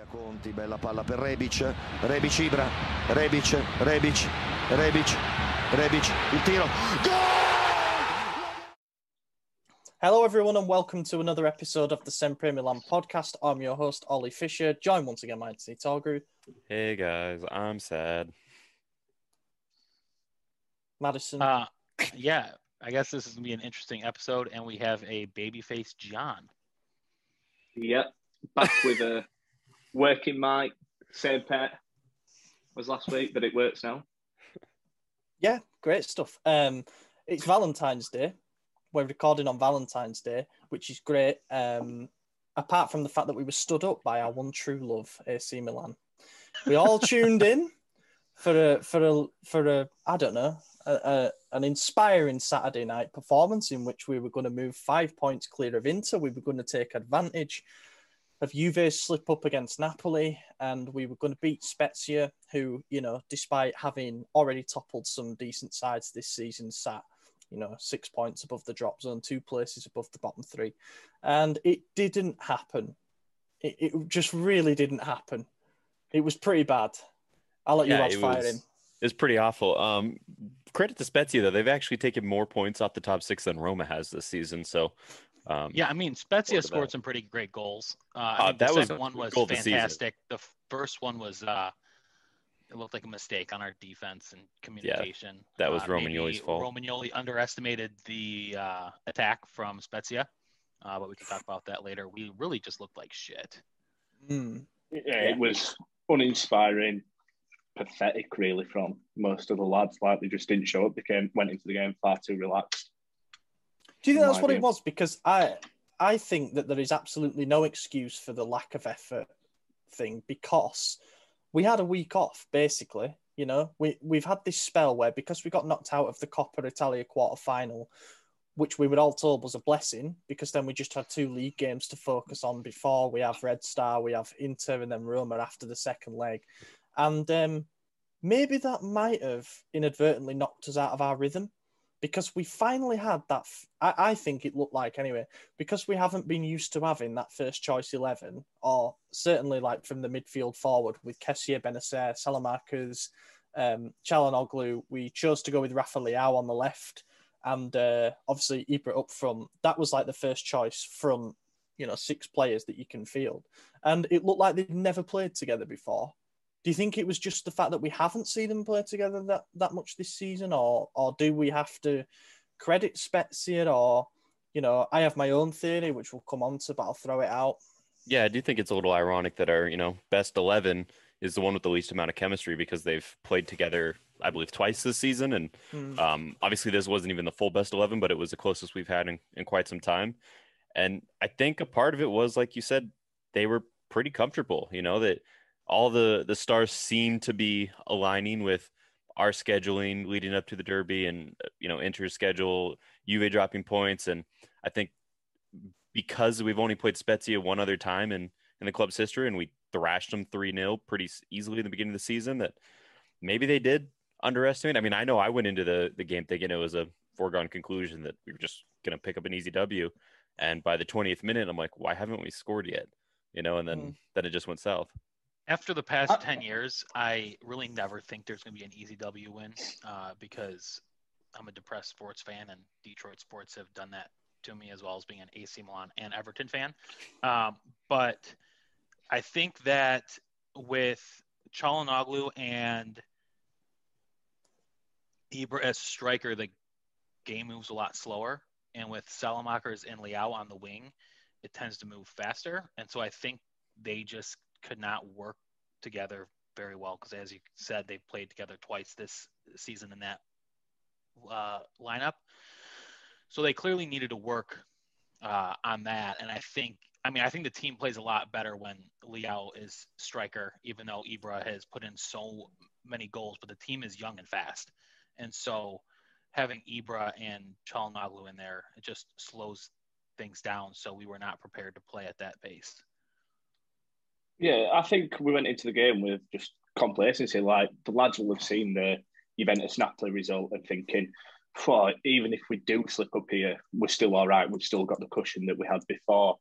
Conti, bella palla per Rebic, Rebic Ibra, Rebic, il tiro, goal! Hello everyone and welcome to another episode of the Sempre Milan podcast. I'm your host Ollie Fisher, joined once again by Anthony Torgrew. Hey guys, I'm sad. Madison. Yeah, I guess this is going to be an interesting episode, and we have a babyface John. Yep, back with a working mic, same pet as last week, but it works now. Yeah, great stuff. It's Valentine's Day. We're recording on Valentine's Day, which is great. Apart from the fact that we were stood up by our one true love, AC Milan. We all tuned in for a I don't know, an inspiring Saturday night performance in which we were going to move 5 points clear of Inter. We were going to take advantage of Juve's slip up against Napoli, and we were going to beat Spezia, who, you know, despite having already toppled some decent sides this season, sat, 6 points above the drop zone, 2 places above the bottom 3. And it didn't happen. It just really didn't happen. It was pretty bad. I'll let you guys fire in. It's pretty awful. Credit to Spezia, though. They've actually taken more points off the top 6 than Roma has this season. So, Spezia scored some pretty great goals. The second one was fantastic. The first one was it looked like a mistake on our defense and communication. Yeah, that was Romagnoli's fault. Romagnoli underestimated the attack from Spezia, but we can talk about that later. We really just looked like shit. It was uninspiring, pathetic, really, from most of the lads. Like, they just didn't show up. They went into the game far too relaxed. Do you think that's what it was? Because I think that there is absolutely no excuse for the lack of effort thing, because we had a week off, basically. We've had this spell where, because we got knocked out of the Coppa Italia quarter-final, which we were all told was a blessing, because then we just had 2 league games to focus on before. We have Red Star, we have Inter, and then Roma after the second leg. And maybe that might have inadvertently knocked us out of our rhythm, because we finally had that. I think it looked like, anyway, because we haven't been used to having that first choice 11, or certainly like from the midfield forward with Kessie, Benacer, Salamakers, Çalhanoğlu. We chose to go with Rafa Leao on the left, and obviously Ibra up front. That was like the first choice from 6 players that you can field, and it looked like they'd never played together before. Do you think it was just the fact that we haven't seen them play together that much this season, or do we have to credit Spezia? Or, I have my own theory, which we'll come on to, but I'll throw it out. Yeah, I do think it's a little ironic that our, best 11 is the one with the least amount of chemistry, because they've played together, I believe, twice this season. And obviously this wasn't even the full best 11, but it was the closest we've had in quite some time. And I think a part of it was, like you said, they were pretty comfortable, that all the stars seem to be aligning with our scheduling leading up to the Derby, and, Inter's schedule, Juve dropping points. And I think because we've only played Spezia one other time in the club's history, and we thrashed them 3-0 pretty easily in the beginning of the season, that maybe they did underestimate. I mean, I know I went into the game thinking it was a foregone conclusion that we were just going to pick up an easy W. And by the 20th minute, I'm like, why haven't we scored yet? And then it just went south. After the past 10 years, I really never think there's going to be an easy W win, because I'm a depressed sports fan, and Detroit sports have done that to me, as well as being an AC Milan and Everton fan. But I think that with Çalhanoğlu and Ibra as striker, the game moves a lot slower. And with Salamakers and Leao on the wing, it tends to move faster. And so I think they just could not work together very well, because, as you said, they've played together twice this season in that lineup. So they clearly needed to work on that. And I think the team plays a lot better when Leao is striker, even though Ibra has put in so many goals, but the team is young and fast. And so having Ibra and Çalhanoğlu in there, it just slows things down. So we were not prepared to play at that pace. Yeah, I think we went into the game with just complacency. Like, the lads will have seen the Juventus Napoli result and thinking, even if we do slip up here, we're still all right. We've still got the cushion that we had before.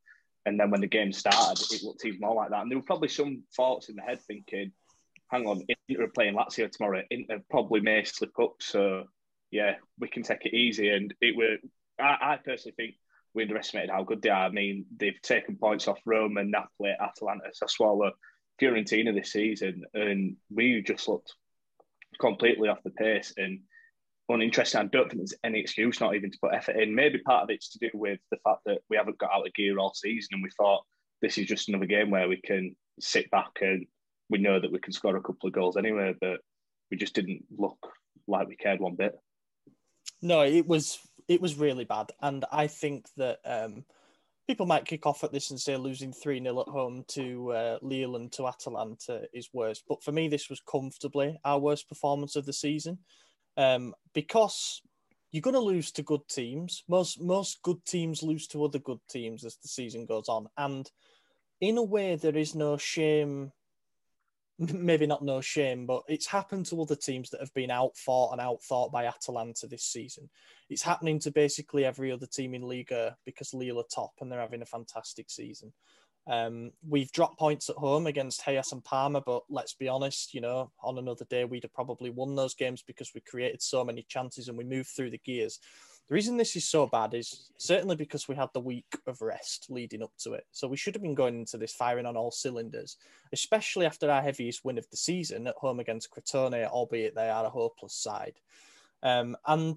And then when the game started, it looked even more like that. And there were probably some thoughts in the head thinking, hang on, Inter are playing Lazio tomorrow. Inter probably may slip up. So, yeah, we can take it easy. And I personally think we underestimated how good they are. I mean, they've taken points off Roma, Napoli, Atalanta, Sassuolo, Fiorentina this season. And we just looked completely off the pace and uninteresting. I don't think there's any excuse not even to put effort in. Maybe part of it's to do with the fact that we haven't got out of gear all season and we thought this is just another game where we can sit back and we know that we can score a couple of goals anyway, but we just didn't look like we cared one bit. No, it was really bad. And I think that people might kick off at this and say losing 3-0 at home to Lille and to Atalanta is worse. But for me, this was comfortably our worst performance of the season. Because you're going to lose to good teams. Most good teams lose to other good teams as the season goes on. And in a way, there is no shame, maybe not no shame, but it's happened to other teams that have been outfought and outthought by Atalanta this season. It's happening to basically every other team in Liga because Lille are top and they're having a fantastic season. We've dropped points at home against Hellas and Parma, but let's be honest, on another day, we'd have probably won those games because we created so many chances and we moved through the gears. The reason this is so bad is certainly because we had the week of rest leading up to it. So we should have been going into this firing on all cylinders, especially after our heaviest win of the season at home against Crotone, albeit they are a hopeless side. And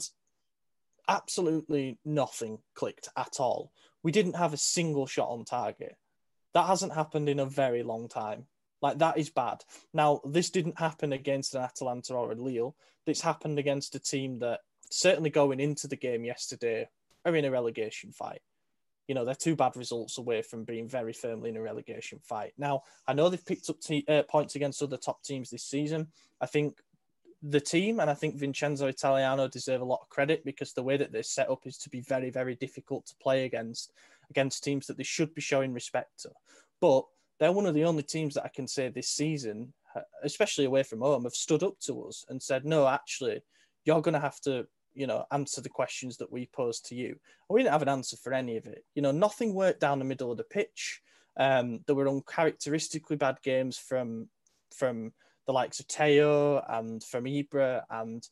absolutely nothing clicked at all. We didn't have a single shot on target. That hasn't happened in a very long time. Like, that is bad. Now, this didn't happen against an Atalanta or a Lille. This happened against a team that, certainly going into the game yesterday, are in a relegation fight. They're 2 bad results away from being very firmly in a relegation fight. Now, I know they've picked up points against other top teams this season. I think the team, and I think Vincenzo Italiano deserve a lot of credit because the way that they're set up is to be very, very difficult to play against teams that they should be showing respect to. But they're one of the only teams that I can say this season, especially away from home, have stood up to us and said, no, actually, you're going to have to, answer the questions that we pose to you. And we didn't have an answer for any of it. Nothing worked down the middle of the pitch. There were uncharacteristically bad games from the likes of Teo and from Ibra, and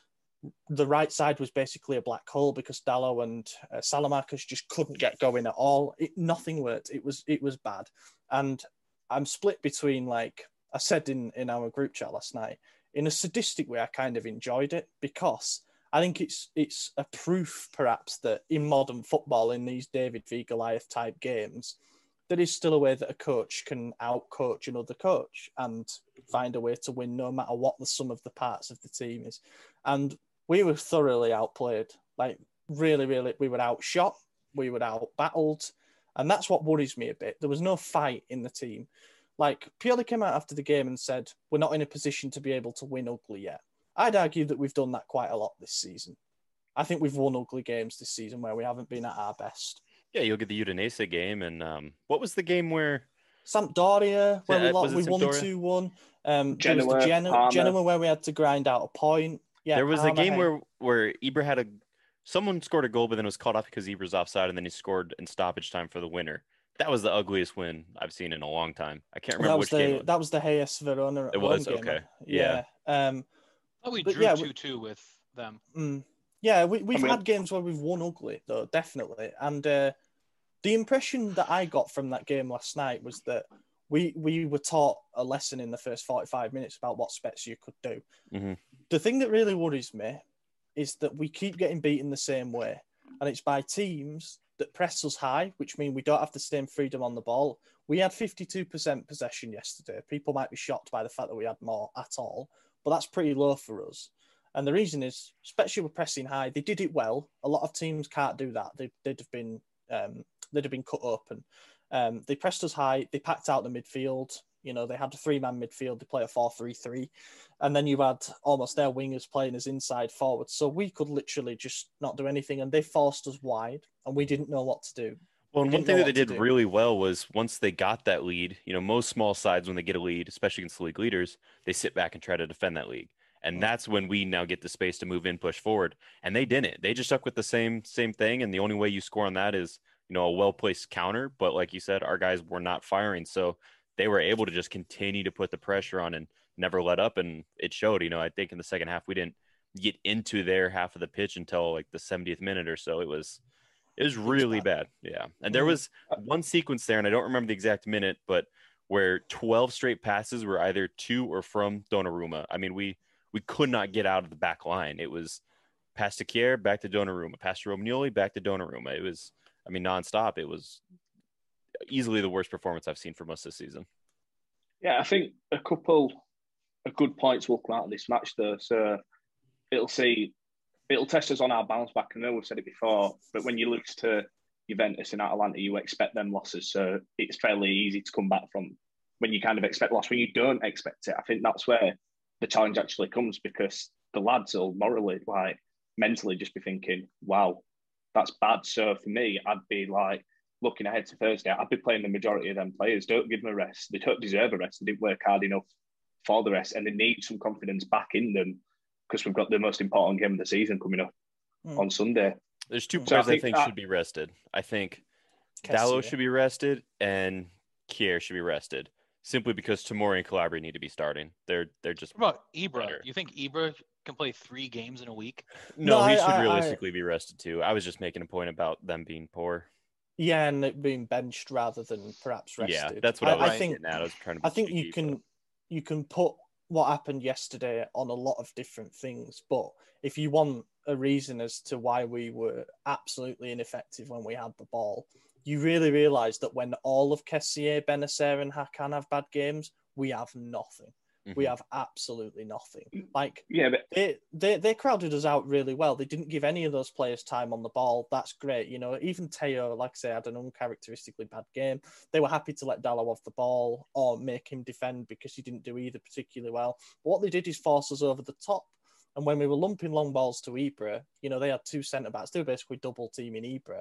the right side was basically a black hole because Dalot and Salamakers just couldn't get going at all. Nothing worked. It was bad. And I'm split between, like I said in our group chat last night, in a sadistic way, I kind of enjoyed it because I think it's a proof, perhaps, that in modern football, in these David v. Goliath type games, there is still a way that a coach can out-coach another coach and find a way to win no matter what the sum of the parts of the team is. And we were thoroughly outplayed. Like, really, really, we were outshot, we were out-battled, and that's what worries me a bit. There was no fight in the team. Like, Pioli came out after the game and said, we're not in a position to be able to win ugly yet. I'd argue that we've done that quite a lot this season. I think we've won ugly games this season where we haven't been at our best. Yeah, you'll get the Udinese game, and what was the game where Sampdoria, where we won 2-1. There was the Genoa where we had to grind out a point. Yeah, there was a game where Ibra had someone scored a goal, but then was caught off because Ibra's offside, and then he scored in stoppage time for the winner. That was the ugliest win I've seen in a long time. I can't remember which game. That was the Hellas Verona. It was okay. Yeah. We drew 2-2 with them. Yeah, we've had games where we've won ugly, though, definitely. And the impression that I got from that game last night was that we were taught a lesson in the first 45 minutes about what Spezia could do. Mm-hmm. The thing that really worries me is that we keep getting beaten the same way. And it's by teams that press us high, which means we don't have the same freedom on the ball. We had 52% possession yesterday. People might be shocked by the fact that we had more at all, but that's pretty low for us. And the reason is, Spezia were pressing high. They did it well. A lot of teams can't do that. They'd have been cut open. They pressed us high. They packed out the midfield. They had a 3-man midfield. They play a 4-3-3. And then you had almost their wingers playing as inside forwards. So we could literally just not do anything. And they forced us wide, and we didn't know what to do. Well, and one thing that they did really well was once they got that lead, most small sides, when they get a lead, especially against the league leaders, they sit back and try to defend that league. And that's when we now get the space to move in, push forward. And they didn't. They just stuck with the same thing. And the only way you score on that is a well-placed counter, but like you said, our guys were not firing. So they were able to just continue to put the pressure on and never let up. And it showed, I think in the second half, we didn't get into their half of the pitch until like the 70th minute or so. It was really bad. Yeah. And there was one sequence there, and I don't remember the exact minute, but where 12 straight passes were either to or from Donnarumma. I mean, we could not get out of the back line. It was pass to Kier, back to Donnarumma, pass to Romagnoli, back to Donnarumma. It was, nonstop. It was easily the worst performance I've seen from us this season. Yeah, I think a couple of good points will come out of this match, though. So it'll test us on our bounce back. I know we've said it before, but when you lose to Juventus and Atalanta, you expect them losses. So it's fairly easy to come back from when you kind of expect loss. When you don't expect it, I think that's where the challenge actually comes, because the lads will morally, like mentally, just be thinking, wow, that's bad. So for me, I'd be like, looking ahead to Thursday, I'd be playing the majority of them players. Don't give them a rest. They don't deserve a rest. They didn't work hard enough for the rest, and they need some confidence back in them, because we've got the most important game of the season coming up on Sunday. There's two players I think should be rested. I think Dalot should be rested and Kier should be rested, simply because Tomori and Calabria need to be starting. They're just. What about Ibra? Better. You think Ibra can play 3 games in a week? No, he should realistically be rested too. I was just making a point about them being poor. Yeah, and it being benched rather than perhaps rested. Yeah, that's what I was getting at. I was trying to. I think you can put what happened yesterday on a lot of different things, but if you want a reason as to why we were absolutely ineffective when we had the ball, you really realise that when all of Kessié, Benacer and Hakan have bad games, we have nothing. We have absolutely nothing. Like, yeah, but they crowded us out really well. They didn't give any of those players time on the ball. That's great. Even Teo, like I say, had an uncharacteristically bad game. They were happy to let Dalot off the ball or make him defend because he didn't do either particularly well. But what they did is force us over the top. And when we were lumping long balls to Ibra, they had 2 centre-backs. They were basically double teaming Ibra.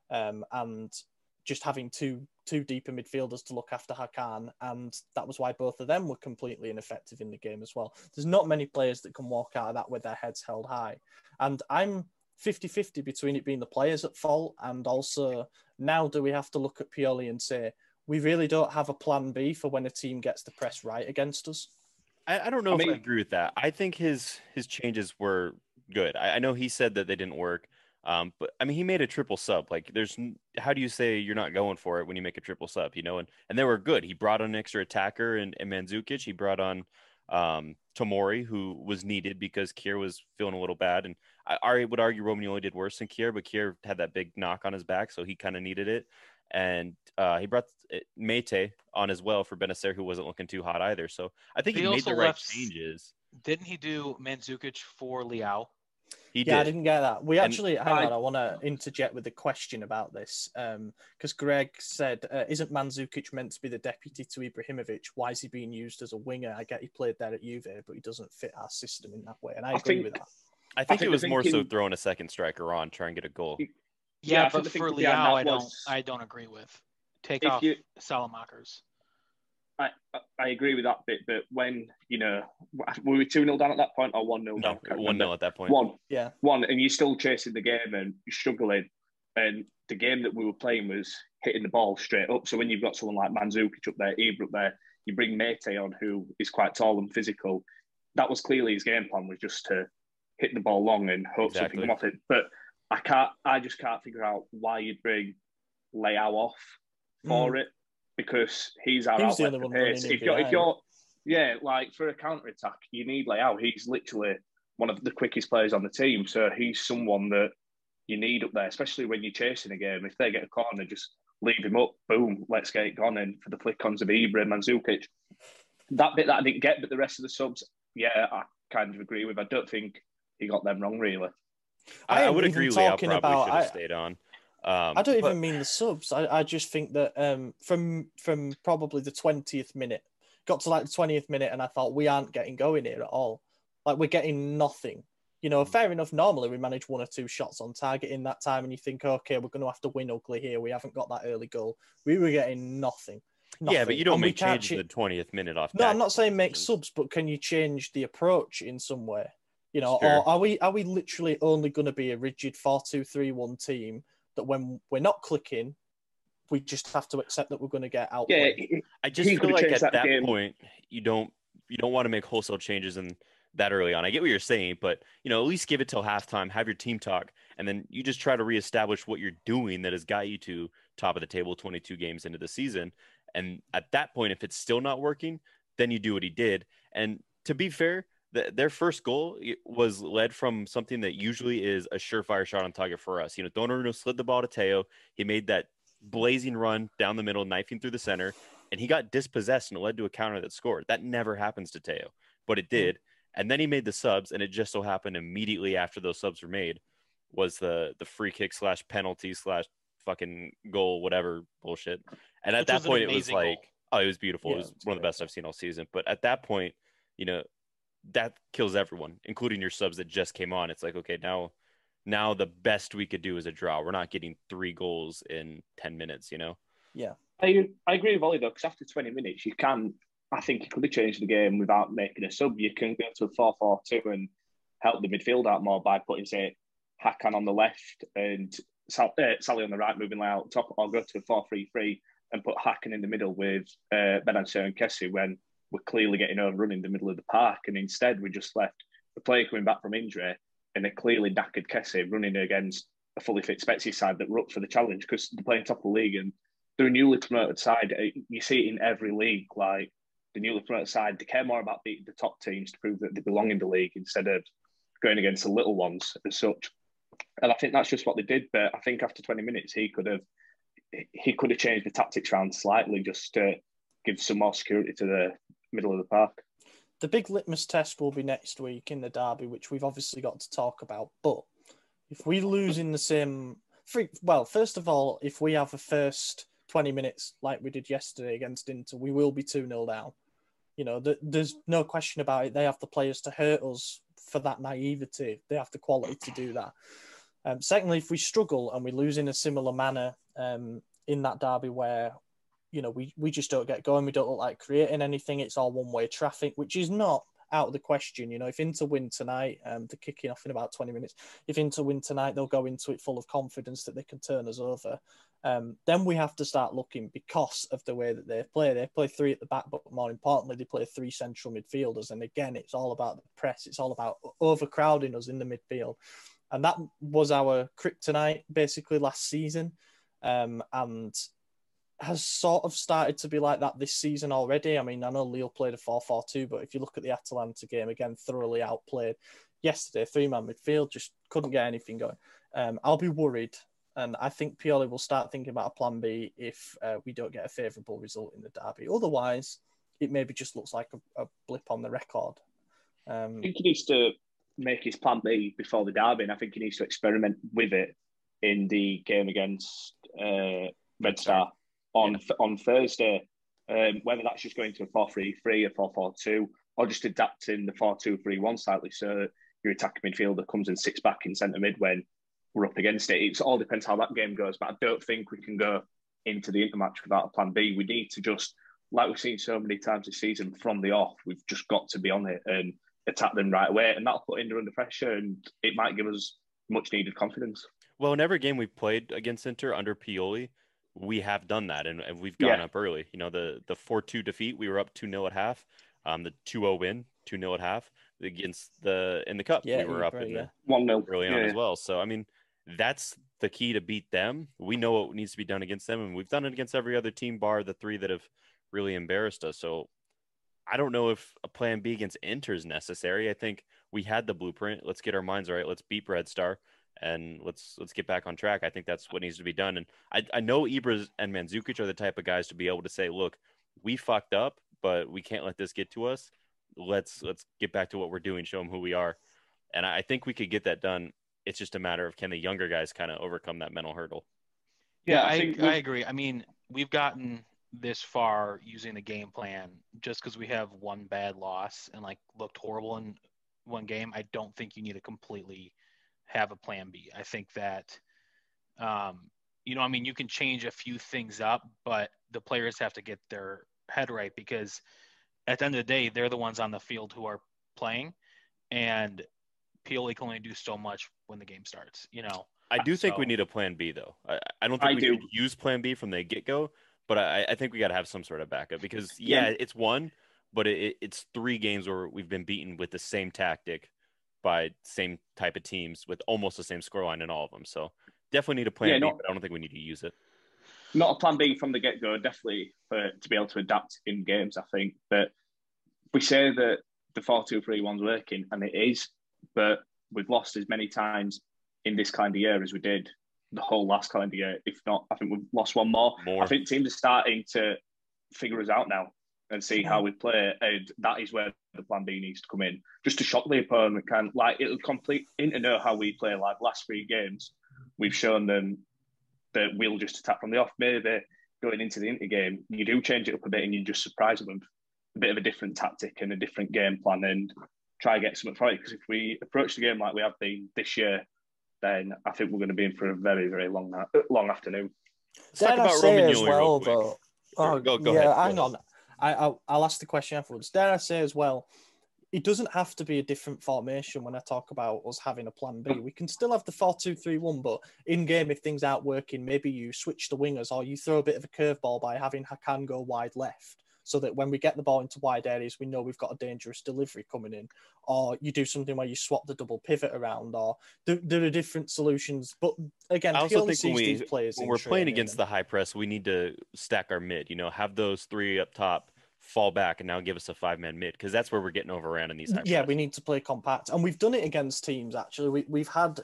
And just having two deeper midfielders to look after Hakan, and that was why both of them were completely ineffective in the game as well. There's not many players that can walk out of that with their heads held high. And I'm 50-50 between it being the players at fault and also now do we have to look at Pioli and say, we really don't have a plan B for when a team gets the press right against us? I don't know if I agree with that. I think his changes were good. I know he said that they didn't work. But he made a triple sub. Like, how do you say you're not going for it when you make a triple sub, and they were good. He brought on an extra attacker and Mandzukic. He brought on Tomori, who was needed because Kier was feeling a little bad. And I would argue Romagnoli did worse than Kier, but Kier had that big knock on his back, so he kind of needed it. And he brought Meite on as well for Benacer, who wasn't looking too hot either. So I think he made the right changes. Didn't he do Mandzukic for Leao? He did. I didn't get that. We actually, hang on, I want to interject with a question about this. Because Greg said, isn't Mandzukic meant to be the deputy to Ibrahimovic? Why is he being used as a winger? I get he played there at Juve, but he doesn't fit our system in that way. And I agree with that. I think it was more so throwing a second striker on, trying to get a goal. Yeah, but for Leao, I don't agree with. Take off Salamakers. I agree with that bit, but when, were we 2-0 down at that point or 1-0 down? 1-0 at that point. One, and you're still chasing the game and you're struggling. And the game that we were playing was hitting the ball straight up. So when you've got someone like Mandzukic up there, Ibra up there, you bring Meite on, who is quite tall and physical. That was clearly his game plan, was just to hit the ball long and hope something come off it. But I just can't figure out why you'd bring Leao off for it. Because he's our outlet for pace. If you're like for a counter attack, you need Leao. He's literally one of the quickest players on the team, so he's someone that you need up there, especially when you're chasing a game. If they get a corner, just leave him up. Boom, let's get it gone. And for the flick-ons of Ibra and Mandzukic, that bit that I didn't get, but the rest of the subs, I kind of agree with. I don't think he got them wrong, really. I would agree. Leao probably should have stayed on. I don't even mean the subs. I just think that from probably the 20th minute, got to like the 20th minute, and I thought we aren't getting going here at all. Like, we're getting nothing. Fair enough, normally we manage 1 or 2 shots on target in that time, and you think, okay, we're going to have to win ugly here. We haven't got that early goal. We were getting nothing. Yeah, but you don't make changes in the 20th minute off. No, I'm not saying make subs, but can you change the approach in some way? Or are we literally only going to be a rigid 4-2-3-1 team that when we're not clicking, we just have to accept that we're going to get outplayed. Yeah, I just feel like at that point, you don't want to make wholesale changes in that early on. I get what you're saying, but at least give it till halftime, have your team talk, and then you just try to reestablish what you're doing that has got you to top of the table 22 games into the season. And at that point, if it's still not working, then you do what he did. And to be fair, their first goal was led from something that usually is a surefire shot on target for us. Donnarumma slid the ball to Teo. He made that blazing run down the middle, knifing through the center, and he got dispossessed, and it led to a counter that scored. That never happens to Teo, but it did. And then he made the subs, and it just so happened immediately after those subs were made was the free kick / penalty / fucking goal, whatever bullshit. And at that point, it was like, it was beautiful. Yeah, it was one of the best I've seen all season. But at that point, that kills everyone, including your subs that just came on. It's like, okay, now the best we could do is a draw. We're not getting 3 goals in 10 minutes, Yeah. I agree with Ollie, though, because after 20 minutes, I think you could have changed the game without making a sub. You can go to a 4-4-2 and help the midfield out more by putting, say, Hakan on the left and Sally on the right, moving out top, or go to a 4-3-3 and put Hakan in the middle with Benacer and Kessie when we're clearly getting overrun in the middle of the park. And instead, we just left the player coming back from injury and a clearly knackered Kessie running against a fully fit Spezia side that were up for the challenge because they're playing top of the league and they're a newly promoted side. You see it in every league, like the newly promoted side, they care more about beating the top teams to prove that they belong in the league instead of going against the little ones as such. And I think that's just what they did. But I think after 20 minutes, he could have changed the tactics around slightly just to give some more security to the middle of the park. The big litmus test will be next week in the derby, which we've obviously got to talk about. But if we lose in the same... first of all, if we have a first 20 minutes like we did yesterday against Inter, we will be 2-0 down. There's no question about it. They have the players to hurt us for that naivety. They have the quality to do that. Secondly, if we struggle and we lose in a similar manner in that derby where, we just don't get going, we don't look like creating anything, it's all one-way traffic, which is not out of the question. If Inter win tonight, they're kicking off in about 20 minutes. If Inter win tonight, they'll go into it full of confidence that they can turn us over. Then we have to start looking, because of the way that they play. They play 3 at the back, but more importantly, they play 3 central midfielders. And again, it's all about the press. It's all about overcrowding us in the midfield. And that was our kryptonite basically last season. And has sort of started to be like that this season already. I mean, I know Lille played a 4-4-2, but if you look at the Atalanta game, again, thoroughly outplayed. Yesterday, 3-man midfield, just couldn't get anything going. I'll be worried, and I think Pioli will start thinking about a plan B if we don't get a favourable result in the derby. Otherwise, it maybe just looks like a blip on the record. I think he needs to make his plan B before the derby, and I think he needs to experiment with it in the game against Red Star on Thursday, whether that's just going to a 4-3-3, a 4-4-2, or just adapting the 4-2-3-1 slightly so your attacking midfielder comes and sits back in centre mid when we're up against it. It all depends how that game goes, but I don't think we can go into the Inter match without a plan B. We need to just, like we've seen so many times this season, from the off, we've just got to be on it and attack them right away, and that'll put Inter under pressure, and it might give us much needed confidence. Well, in every game we've played against Inter under Pioli, we have done that, and we've gone up early. The 4-2 defeat, we were up 2-0 at half. The 2-0 win, 2-0 at half against in the cup. We were up in 1-0 early on as well. So I mean, that's the key to beat them. We know what needs to be done against them, and we've done it against every other team bar the 3 that have really embarrassed us. So I don't know if a plan B against Inter is necessary. I think we had the blueprint. Let's get our minds right. Let's beat Red Star. And let's get back on track. I think that's what needs to be done. And I know Ibra and Mandzukic are the type of guys to be able to say, look, we fucked up, but we can't let this get to us. Let's get back to what we're doing, show them who we are. And I think we could get that done. It's just a matter of, can the younger guys kind of overcome that mental hurdle? Yeah, I agree. I mean, we've gotten this far using the game plan just because we have one bad loss and looked horrible in one game. I don't think you need to completely have a plan B. I think that, you can change a few things up, but the players have to get their head right, because at the end of the day, they're the ones on the field who are playing, and Pioli can only do so much when the game starts. I do think we need a plan B, though. I don't think we should use plan B from the get-go, but I think we got to have some sort of backup because, it's one, but it's 3 games where we've been beaten with the same tactic by same type of teams with almost the same scoreline in all of them. So definitely need a plan B, but I don't think we need to use it. Not a plan B from the get-go, definitely to be able to adapt in games, I think. But we say that the 4-2-3-1's working, and it is, but we've lost as many times in this kind of year as we did the whole last calendar year. If not, I think we've lost one more. I think teams are starting to figure us out now and see how we play, and that is where the plan B needs to come in, just to shock the opponent. It'll complete into know how we play. Like last 3 games, we've shown them that we'll just attack from the off. Maybe going into the Inter game, you do change it up a bit and you just surprise them with a bit of a different tactic and a different game plan and try to get something for it. Because if we approach the game like we have been this year, then I think we're going to be in for a very, very long afternoon. Let's talk about Romagnoli real quick. Go ahead. Hang on. I'll ask the question afterwards. Dare I say as well, it doesn't have to be a different formation when I talk about us having a plan B. We can still have the 4-2-3-1, but in-game, if things aren't working, maybe you switch the wingers or you throw a bit of a curveball by having Hakan go wide left so that when we get the ball into wide areas, we know we've got a dangerous delivery coming in. Or you do something where you swap the double pivot around, or there are different solutions. But again, I also think when we're playing against the high press, we need to stack our mid, have those 3 up top, fall back, and now give us a 5-man mid, because that's where we're getting overran in these high press. We need to play compact. And we've done it against teams, actually. We've had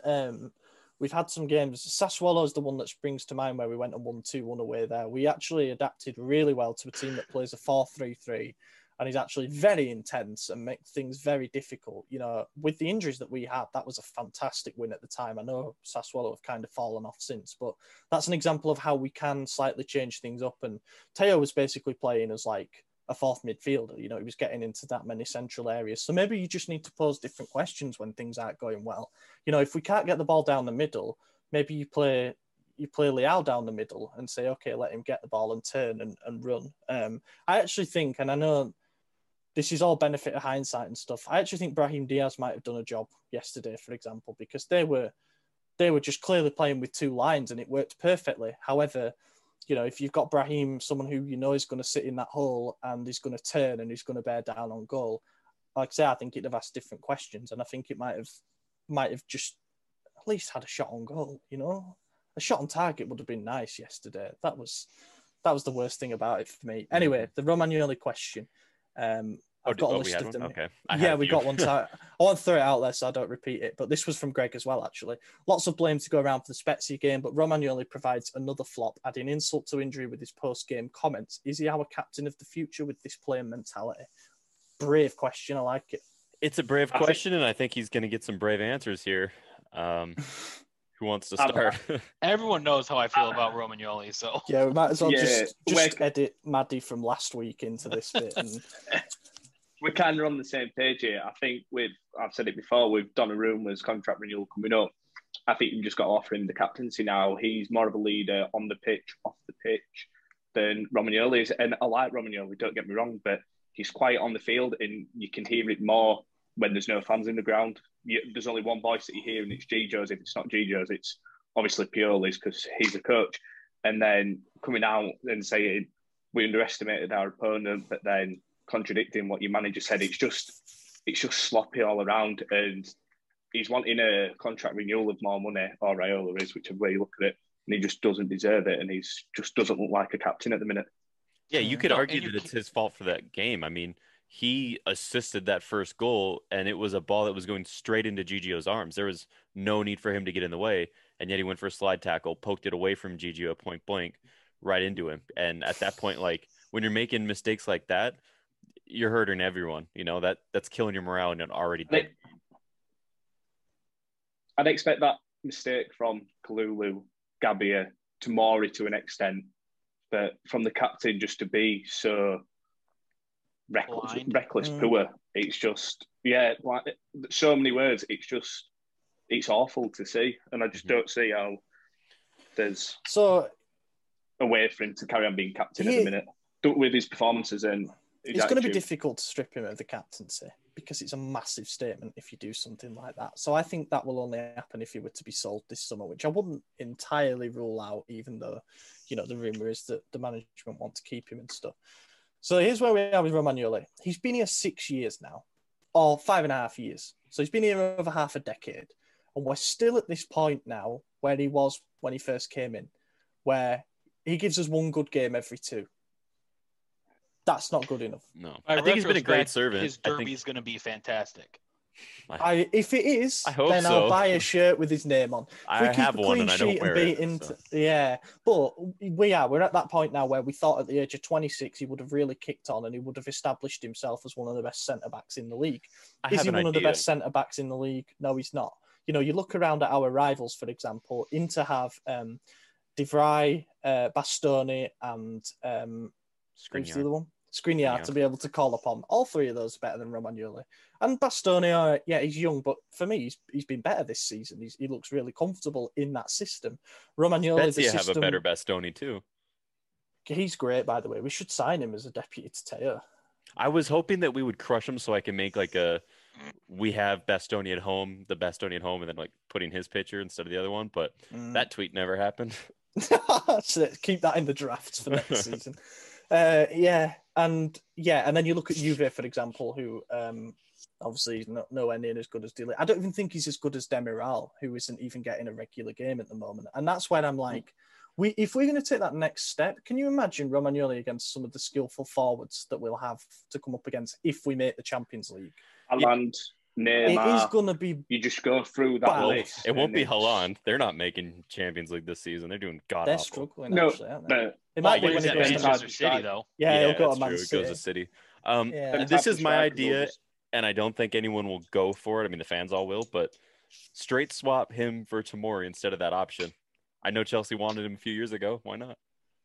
some games. Sassuolo is the one that springs to mind where we went and won 2-1 away there. We actually adapted really well to a team that plays a 4-3-3 and is actually very intense and makes things very difficult. With the injuries that we had, that was a fantastic win at the time. I know Sassuolo have kind of fallen off since, but that's an example of how we can slightly change things up. And Teo was basically playing as like a 4th midfielder. He was getting into that many central areas. So maybe you just need to pose different questions when things aren't going well. If we can't get the ball down the middle, maybe you play Leao down the middle and say, okay, let him get the ball and turn and run. I actually think, and I know this is all benefit of hindsight and stuff, I actually think Brahim Diaz might have done a job yesterday, for example, because they were just clearly playing with 2 lines and it worked perfectly. However, if you've got Brahim, someone who is going to sit in that hole and is going to turn and is going to bear down on goal, like I say, I think it'd have asked different questions, and I think it might have just at least had a shot on goal. A shot on target would have been nice yesterday. That was the worst thing about it for me. Anyway, the Romagnoli question. I've got a list of them. Okay. We got one. So I want to throw it out there so I don't repeat it. But this was from Greg as well, actually. Lots of blame to go around for the Spezia game, but Romagnoli provides another flop, adding insult to injury with his post-game comments. Is he our captain of the future with this playing mentality? Brave question. I like it. It's a brave question, and I think he's going to get some brave answers here. Who wants to start? Everyone knows how I feel about Romagnoli, so yeah, we might as well just edit Maddie from last week into this bit. And we're kind of on the same page here. I think I've said it before, with Donnarumma's contract renewal coming up, I think you've just got to offer him the captaincy now. He's more of a leader on the pitch, off the pitch than Romagnoli is. And I like Romagnoli, don't get me wrong, but he's quiet on the field and you can hear it more when there's no fans in the ground. There's only one voice that you hear, and it's Gigio's. If it's not Gigio's, it's obviously Pioli's because he's a coach. And then coming out and saying we underestimated our opponent, but then contradicting what your manager said, it's just sloppy all around. And he's wanting a contract renewal of more money, or Raiola is, whichever way you look at it, and he just doesn't deserve it, and he's just doesn't look like a captain at the minute. Yeah, you could argue that it's his fault for that game. I mean, he assisted that first goal, and it was a ball that was going straight into Gigio's arms. There was no need for him to get in the way, and yet he went for a slide tackle, poked it away from Gigio point blank, right into him. And at that point, like, when you're making mistakes like that, you're hurting everyone. That's killing your morale, and it already did. I'd expect that mistake from Kalulu, Gabbia, Tomori to an extent, but from the captain just to be so reckless, poor. It's just, like so many words. It's awful to see, and I just don't see how there's a way for him to carry on being captain at the minute with his performances. And it's going to be difficult to strip him of the captaincy because it's a massive statement if you do something like that. So I think that will only happen if he were to be sold this summer, which I wouldn't entirely rule out, even though, the rumour is that the management want to keep him and stuff. So here's where we are with Romagnoli. He's been here 6 years now, or 5.5 years. So he's been here over half a decade. And we're still at this point now where he was when he first came in, where he gives us one good game every two. That's not good enough. No, I think he's been a great servant. His derby's going to be fantastic. If it is, then so. I'll buy a shirt with his name on. I have one and I don't wear it. So. Yeah, but we're at that point now where we thought at the age of 26 he would have really kicked on and he would have established himself as one of the best centre-backs in the league. Is he one of the best centre-backs in the league? No, he's not. You look around at our rivals, for example, Inter have De Vrij, Bastoni and who's the other one? Skriniar to be able to call upon. All three of those are better than Romagnoli. And Bastoni, he's young, but for me, he's been better this season. He looks really comfortable in that system. Romagnoli, the system... have a better Bastoni too. He's great, by the way. We should sign him as a deputy to Teo. I was hoping that we would crush him so I can make we have Bastoni at home, the Bastoni at home, and then putting his picture instead of the other one. But that tweet never happened. So keep that in the drafts for next season. And then you look at Juve, for example, who obviously is nowhere near as good as Dele. I don't even think he's as good as Demiral, who isn't even getting a regular game at the moment. And that's when I'm like, if we're going to take that next step, can you imagine Romagnoli against some of the skillful forwards that we'll have to come up against if we make the Champions League? Haaland, Neymar. It is going to be... You just go through that list. It won't be Haaland. They're not making Champions League this season. They're doing god-awful. They're struggling, actually, aren't they? No. It might be when he goes to Manchester City, though. Yeah, he'll go to Man City. City. It goes to City. This is my idea, and I don't think anyone will go for it. I mean, the fans all will, but straight swap him for Tomori instead of that option. I know Chelsea wanted him a few years ago. Why not?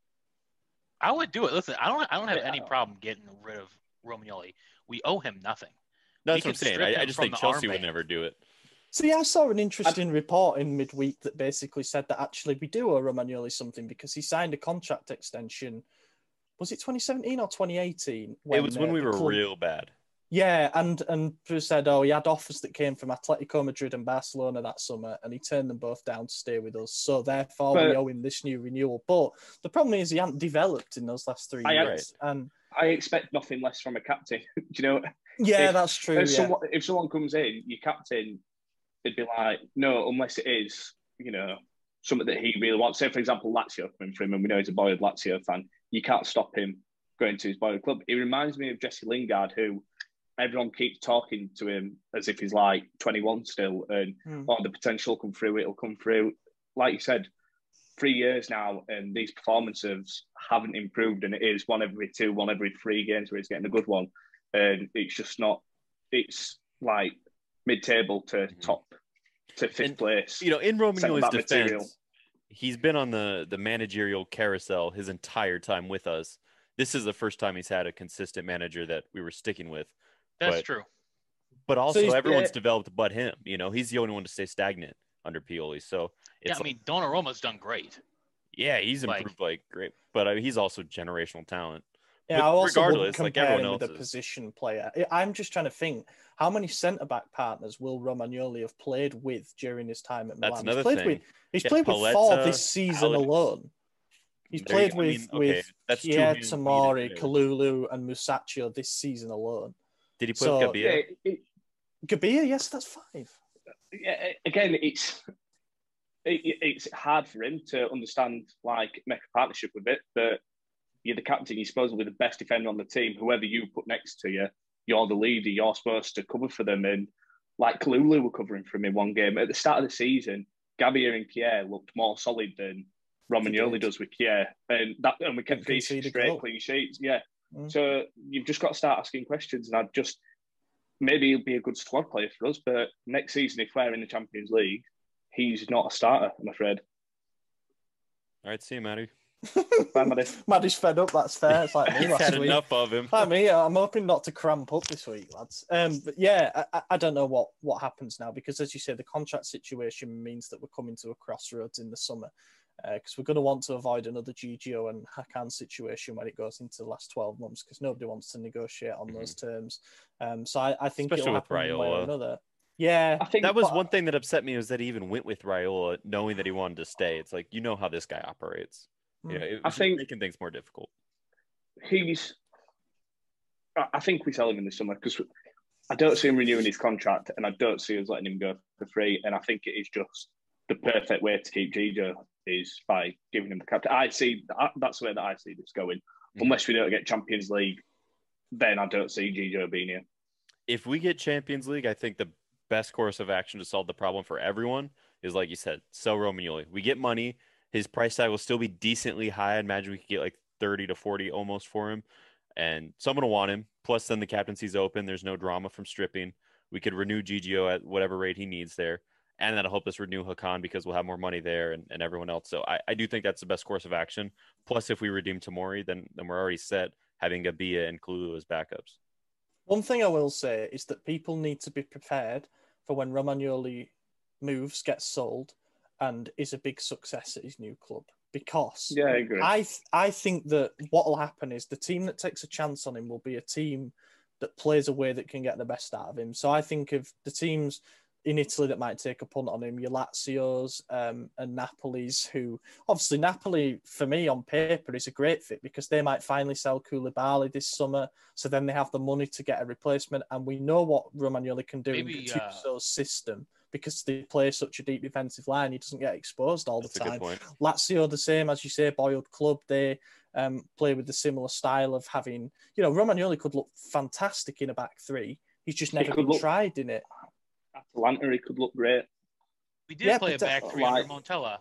I would do it. Listen, I don't have any problem getting rid of Romagnoli. We owe him nothing. No, that's what I'm saying. I just think Chelsea would never do it. See, I saw an interesting report in midweek that basically said that actually we do owe Romagnoli something because he signed a contract extension. Was it 2017 or 2018? It was when we were real bad. Yeah, and said, he had offers that came from Atletico Madrid and Barcelona that summer, and he turned them both down to stay with us. So therefore, we owe him this new renewal. But the problem is he hadn't developed in those last 3 years. And I expect nothing less from a captain. Do you know? Yeah, that's true. If someone comes in, your captain, they'd be like, no, unless it is, something that he really wants. Say, for example, Lazio coming from him, and we know he's a boyhood Lazio fan. You can't stop him going to his boyhood club. He reminds me of Jesse Lingard, who everyone keeps talking to him as if he's 21 still, and the potential it'll come through. Like you said, 3 years now, and these performances haven't improved, and it is one every 2, 1 every 3 games where he's getting a good one, and it's just not. It's like mid-table to top to fifth place. In Romagnoli's defense, he's been on the managerial carousel his entire time with us. This is the first time he's had a consistent manager that we were sticking with. That's true. But also, everyone's developed but him. He's the only one to stay stagnant under Pioli. So Donnarumma's done great. Yeah, he's improved great, but he's also generational talent. Yeah, but I also regardless, compare everyone him else with a position player. I'm just trying to think how many centre back partners will Romagnoli have played with during his time at Milan? That's another thing. He's played with 4 this season alone. He's played with Kier, Tomori, Kalulu, and Musacchio this season alone. Did he put Gabia? Gabia, yes, that's 5. Yeah, again, it's hard for him to understand, make a partnership with it. That you're the captain, you're supposedly the best defender on the team. Whoever you put next to you, you're the leader. You're supposed to cover for them. And Kalulu were covering for him in one game at the start of the season. Gabia and Kier looked more solid than Romagnoli does with Kier, and we kept facing straight clean sheets. Yeah. So you've just got to start asking questions, and maybe he'll be a good squad player for us, but next season, if we're in the Champions League, he's not a starter, I'm afraid. All right, see you, Matty. Bye, Matty. Matty's fed up, that's fair. It's like me last had week. Enough of him. Like me, I'm hoping not to cramp up this week, lads. But yeah, I don't know what happens now, because as you say, the contract situation means that we're coming to a crossroads in the summer. because we're going to want to avoid another GGO and Hakan situation when it goes into the last 12 months, because nobody wants to negotiate on those terms. So I think especially it'll happen one way or another. Yeah, I think that was one thing that upset me, was that he even went with Raiola knowing that he wanted to stay. It's like, how this guy operates. It was making things more difficult. I think we sell him in the summer, because I don't see him renewing his contract, and I don't see us letting him go for free. And I think it is just the perfect way to keep Gio is by giving him the captain. That's the way that I see this going. Unless we don't get Champions League, then I don't see Gio being here. If we get Champions League, I think the best course of action to solve the problem for everyone is, like you said, sell Romagnoli. We get money. His price tag will still be decently high. I imagine we could get like 30 to 40 almost for him. And someone will want him. Plus, then the captaincy's open. There's no drama from stripping. We could renew GGO at whatever rate he needs there. And that'll help us renew Hakan, because we'll have more money there and everyone else. So I do think that's the best course of action. Plus, if we redeem Tomori, then we're already set, having Gabia and Kalulu as backups. One thing I will say is that people need to be prepared for when Romagnoli moves, gets sold, and is a big success at his new club. Because I agree. I think that what will happen is the team that takes a chance on him will be a team that plays a way that can get the best out of him. So I think of the teams in Italy that might take a punt on him, your Lazios and Napoli's, who obviously Napoli, for me on paper, is a great fit because they might finally sell Koulibaly this summer. So then they have the money to get a replacement. And we know what Romagnoli can do in Gattuso's system, because they play such a deep defensive line. He doesn't get exposed all the time. Lazio, the same, as you say, boiled club. They play with the similar style of having, Romagnoli could look fantastic in a back three. He's just never been tried in it. Atalanta, he could look great. We did play a back three under Montella.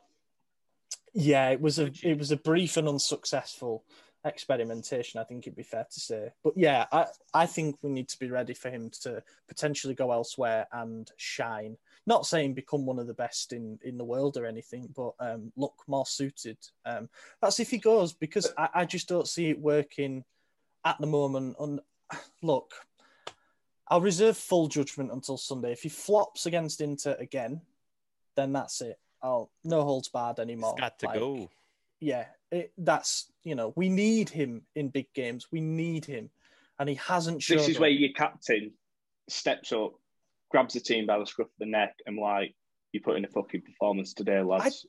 Yeah, it was a brief and unsuccessful experimentation, I think it'd be fair to say. But yeah, I think we need to be ready for him to potentially go elsewhere and shine. Not saying become one of the best in the world or anything, but look more suited. That's if he goes, because I just don't see it working at the moment. And look, I'll reserve full judgment until Sunday. If he flops against Inter again, then that's it. No holds barred anymore. He's got to go. Yeah, we need him in big games. We need him. And he hasn't shown This is where your captain steps up, grabs the team by the scruff of the neck, and you put in a fucking performance today, lads.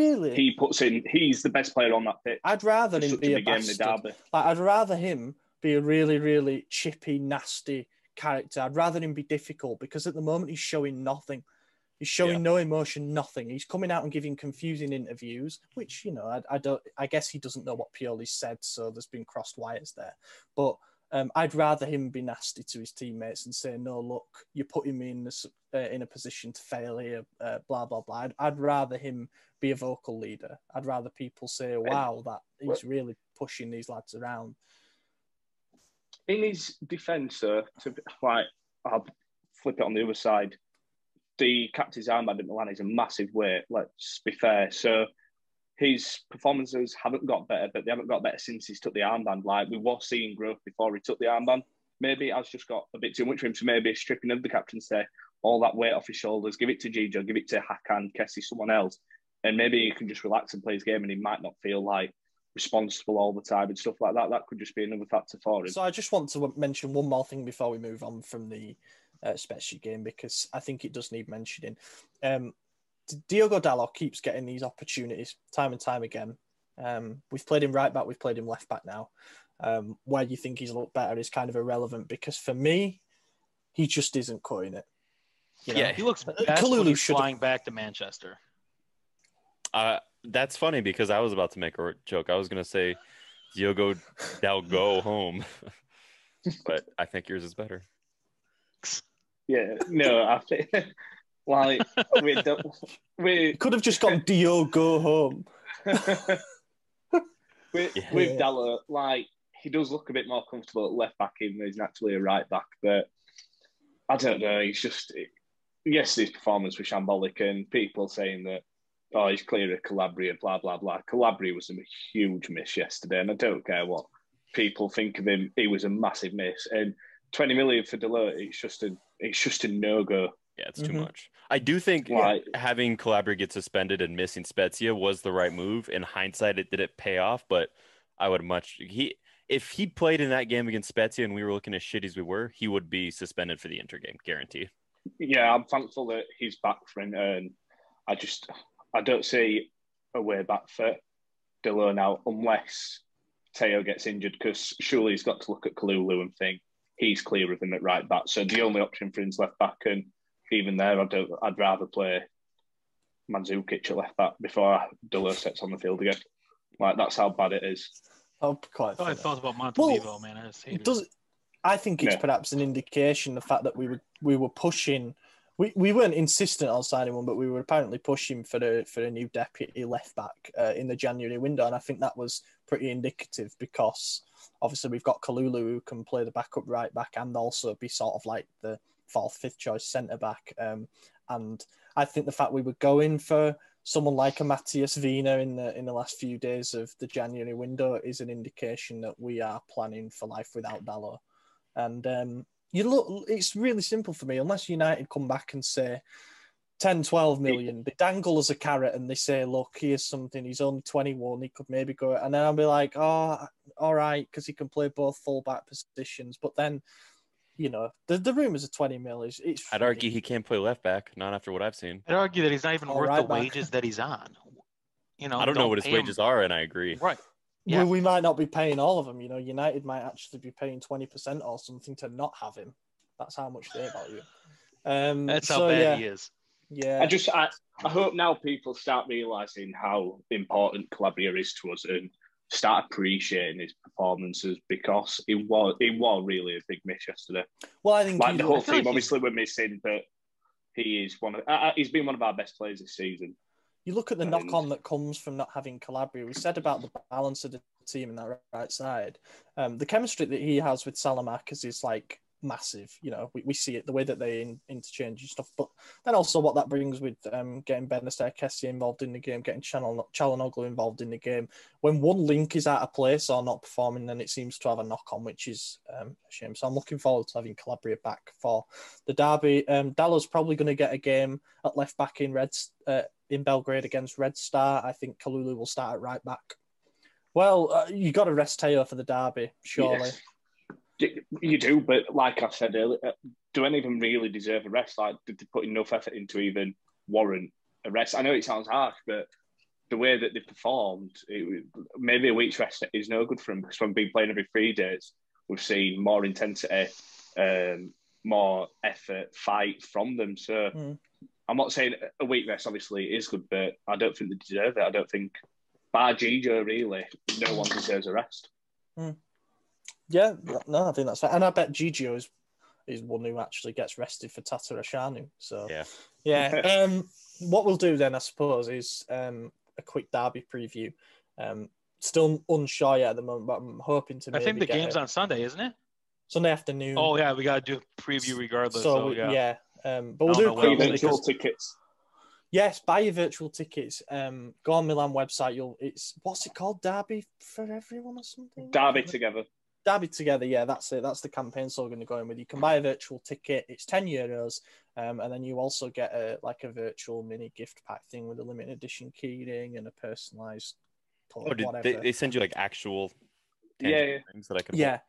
He's the best player on that pitch. I'd rather him be a bastard. I'd rather him be a really, really chippy, nasty character. I'd rather him be difficult, because at the moment he's showing nothing. He's showing no emotion, nothing. He's coming out and giving confusing interviews, which, I guess he doesn't know what Pioli said, so there's been crossed wires there. But I'd rather him be nasty to his teammates and say, no, look, you're putting me in a position to fail here, blah, blah, blah. I'd rather him be a vocal leader. I'd rather people say, wow, that he's really pushing these lads around. In his defence, I'll flip it on the other side. The captain's armband at Milan is a massive weight, let's be fair. So his performances haven't got better, but they haven't got better since he's took the armband. We were seeing growth before he took the armband. Maybe it has just got a bit too much for him, so maybe stripping of the captaincy, all that weight off his shoulders, give it to Gigio, give it to Hakan, Kessie, someone else, and maybe he can just relax and play his game, and he might not feel responsible all the time and stuff like that. That could just be another factor for him. So I just want to mention one more thing before we move on from the Spezia game, because I think it does need mentioning. Diogo Dalot keeps getting these opportunities time and time again. We've played him right back, we've played him left back now. Where you think he's looked better is kind of irrelevant, because for me, he just isn't cutting it. Yeah, he looks best when he's flying back to Manchester. That's funny, because I was about to make a joke. I was going to say, Diogo Dalot go home. But I think yours is better. Yeah, no, I think we could have just gone Diogo home. with Dalot, he does look a bit more comfortable at left back, even though he's naturally a right back. But I don't know. He's just yesterday's performance was shambolic, and people saying that he's clear of Calabria, blah blah blah. Calabria was a huge miss yesterday, and I don't care what people think of him. He was a massive miss, and 20 million for Dalot, it's just a no-go. Yeah, it's too much. I do think having Calabria get suspended and missing Spezia was the right move. In hindsight, it didn't pay off, but I would if he played in that game against Spezia and we were looking as shitty as we were, he would be suspended for the Inter game, guarantee. Yeah, I'm thankful that he's back for him, and I don't see a way back for Delo now unless Teo gets injured, because surely he's got to look at Kalulu and think he's clear of him at right back. So the only option for him is left back, and even there, I'd rather play Mandzukic at left back before Delo sets on the field again. Like, that's how bad it is. Oh, quite. I thought about Montalivo, man. I think it's perhaps an indication the fact that we were pushing. We weren't insistent on signing one, but we were apparently pushing for a new deputy left back in the January window, and I think that was pretty indicative because obviously we've got Kalulu who can play the backup right back and also be sort of like the fourth, fifth choice centre back. And I think the fact we were going for someone like a Matthias Wiener in the last few days of the January window is an indication that we are planning for life without Dalot. And it's really simple for me. Unless United come back and say 10, 12 million, they dangle us a carrot and they say, look, here's something. He's only 21. He could maybe go. And then I'll be like, oh, all right, because he can play both full-back positions. But then, the rumours of 20 mil is... I'd argue he can't play left-back, not after what I've seen. I'd argue that he's not even worth the wages that he's on. I don't know what his wages are, and I agree. Right. Yeah. We might not be paying all of them. United might actually be paying 20% or something to not have him. That's how much they value him. That's how bad he is. Yeah. I hope now people start realising how important Calabria is to us and start appreciating his performances, because it was really a big miss yesterday. Well, I think the whole team obviously we're missing, but he is he's been one of our best players this season. You look at the knock-on that comes from not having Calabria. We said about the balance of the team in that right side. The chemistry that he has with Salamakers is like massive. We see it, the way that they interchange and stuff. But then also what that brings with getting Benacer Kessie involved in the game, getting Çalhanoğlu involved in the game. When one link is out of place or not performing, then it seems to have a knock-on, which is a shame. So I'm looking forward to having Calabria back for the derby. Dalot's probably going to get a game at left back in Belgrade against Red Star. I think Kalulu will start at right back. Well, you got to rest Teo for the derby, surely. Yes. You do, but like I said earlier, do any of them really deserve a rest? Like, did they put enough effort into even warrant a rest? I know it sounds harsh, but the way that they performed, maybe a week's rest is no good for them, because when we've been playing every 3 days, we've seen more intensity, more effort, fight from them. So I'm not saying a week rest obviously is good, but I don't think they deserve it. I don't think, bar Gigio, really, no one deserves a rest. Yeah, no, I think that's fair. And I bet Gigio is one who actually gets rested for Tatarashanu. So, yeah. What we'll do then, I suppose, is a quick derby preview. Still unsure yet at the moment, but I'm hoping to. I think the game's on Sunday, isn't it? Sunday afternoon. Oh yeah, we gotta do a preview regardless. So yeah. But we'll do virtual tickets. Yes, buy your virtual tickets. Go on Milan website. What's it called? Derby for everyone or something? Derby together. Derby together, yeah, that's it. That's the campaign slogan to go in with. You can buy a virtual ticket. It's €10, and then you also get a virtual mini gift pack thing with a limited edition keyring and a personalised whatever. They send you like actual things that I can. Yeah.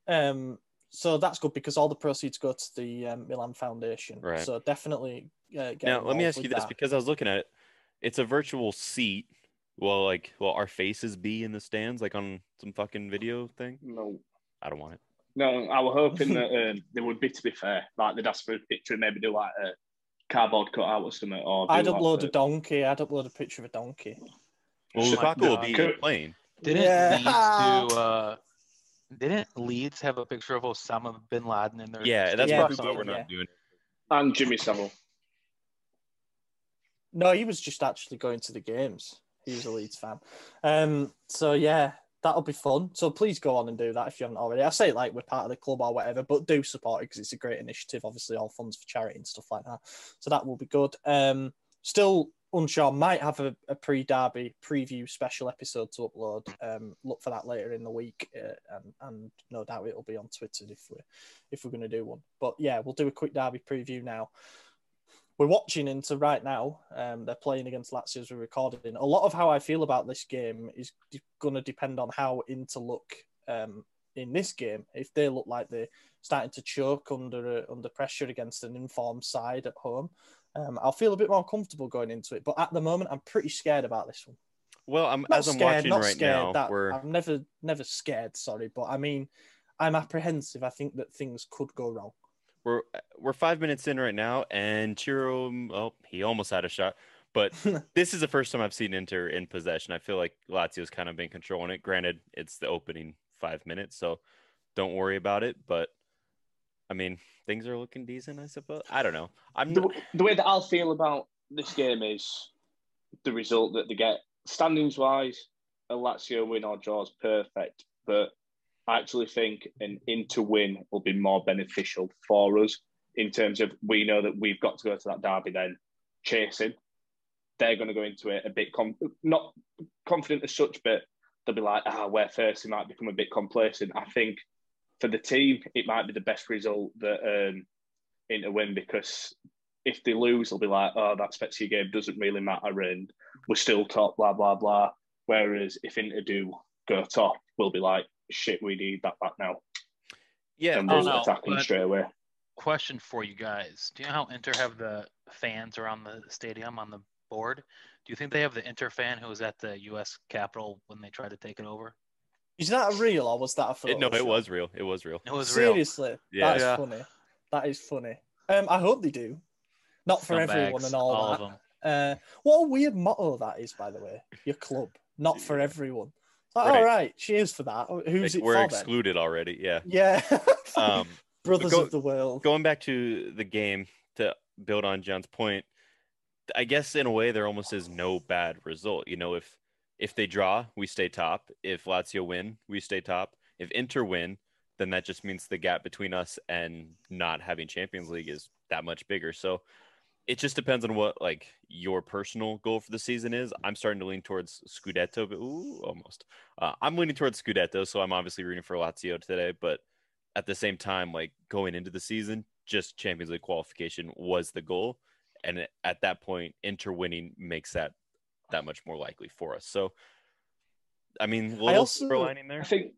So that's good because all the proceeds go to the Milan Foundation. Right. So definitely get now. Let me ask you this, that. because I was looking at it. It's a virtual seat. Will our faces be in the stands like on some fucking video thing? No. I don't want it. No, I was hoping that they would be, to be fair. Like, they'd ask for a picture and maybe do like a cardboard cutout or something. Or I'd upload a donkey. I'd upload a picture of a donkey. Well, Lukaku will be playing. Didn't Leeds have a picture of Osama bin Laden in there? Yeah, that's probably we're not doing it. And Jimmy Savile. No, he was just actually going to the games. He was a Leeds fan. So yeah, that'll be fun. So please go on and do that if you haven't already. I say it like we're part of the club or whatever, but do support it because it's a great initiative. Obviously, all funds for charity and stuff like that. So that will be good. Still unsure, might have a pre-derby preview special episode to upload. Look for that later in the week, and no doubt it'll be on Twitter if we're going to do one. But yeah, we'll do a quick derby preview now. we're watching into right now. They're playing against Lazio as we're recording. A lot of how I feel about this game is going to depend on how Inter look in this game. If they look like they're starting to choke under pressure against an informed side at home, I'll feel a bit more comfortable going into it. But at the moment, I'm pretty scared about this one. Well, I'm watching right now. I'm never scared. Sorry, but I mean, I'm apprehensive. I think that things could go wrong. We're 5 minutes in right now, and Chiro, he almost had a shot, but this is the first time I've seen Inter in possession. I feel like Lazio's kind of been controlling it. Granted, it's the opening 5 minutes, so don't worry about it. But I mean, things are looking decent, I suppose. I don't know. The way that I'll feel about this game is the result that they get. Standings wise, a Lazio win or draw is perfect, but I actually think an Inter win will be more beneficial for us in terms of we know that we've got to go to that derby then chasing. They're going to go into it a bit not confident as such, but they'll be like, we're first. They might become a bit complacent. I think for the team, it might be the best result that Inter win, because if they lose, they'll be like, that Spezia game doesn't really matter and we're still top, blah, blah, blah. Whereas if Inter do go top, we'll be like, shit, we need that back now. Yeah, and we'll attacking straight away. Question for you guys. Do you know how Inter have the fans around the stadium on the board? Do you think they have the Inter fan who was at the U.S. Capitol when they tried to take it over? Is that real or was that a photo? No, it was real. It was real. It was Seriously? real. Yeah. That's funny. That is funny. I hope they do. Not for everyone and all that. Of them. What a weird motto that is, by the way. Your club. Not for everyone. Like, Right. all right, cheers for that. Who's it We're for excluded already, yeah. Yeah. Brothers Go- of the world. Going back to the game to build on John's point, I guess in a way there almost is no bad result. You know, if they draw, we stay top. If Lazio win, we stay top. If Inter win, then that just means the gap between us and not having Champions League is that much bigger. So it just depends on what like your personal goal for the season is. I'm starting to lean towards Scudetto, but almost. I'm leaning towards Scudetto, so I'm obviously rooting for Lazio today. But at the same time, like going into the season, just Champions League qualification was the goal, and at that point, Inter winning makes that much more likely for us. So, I mean, little silver lining there. I think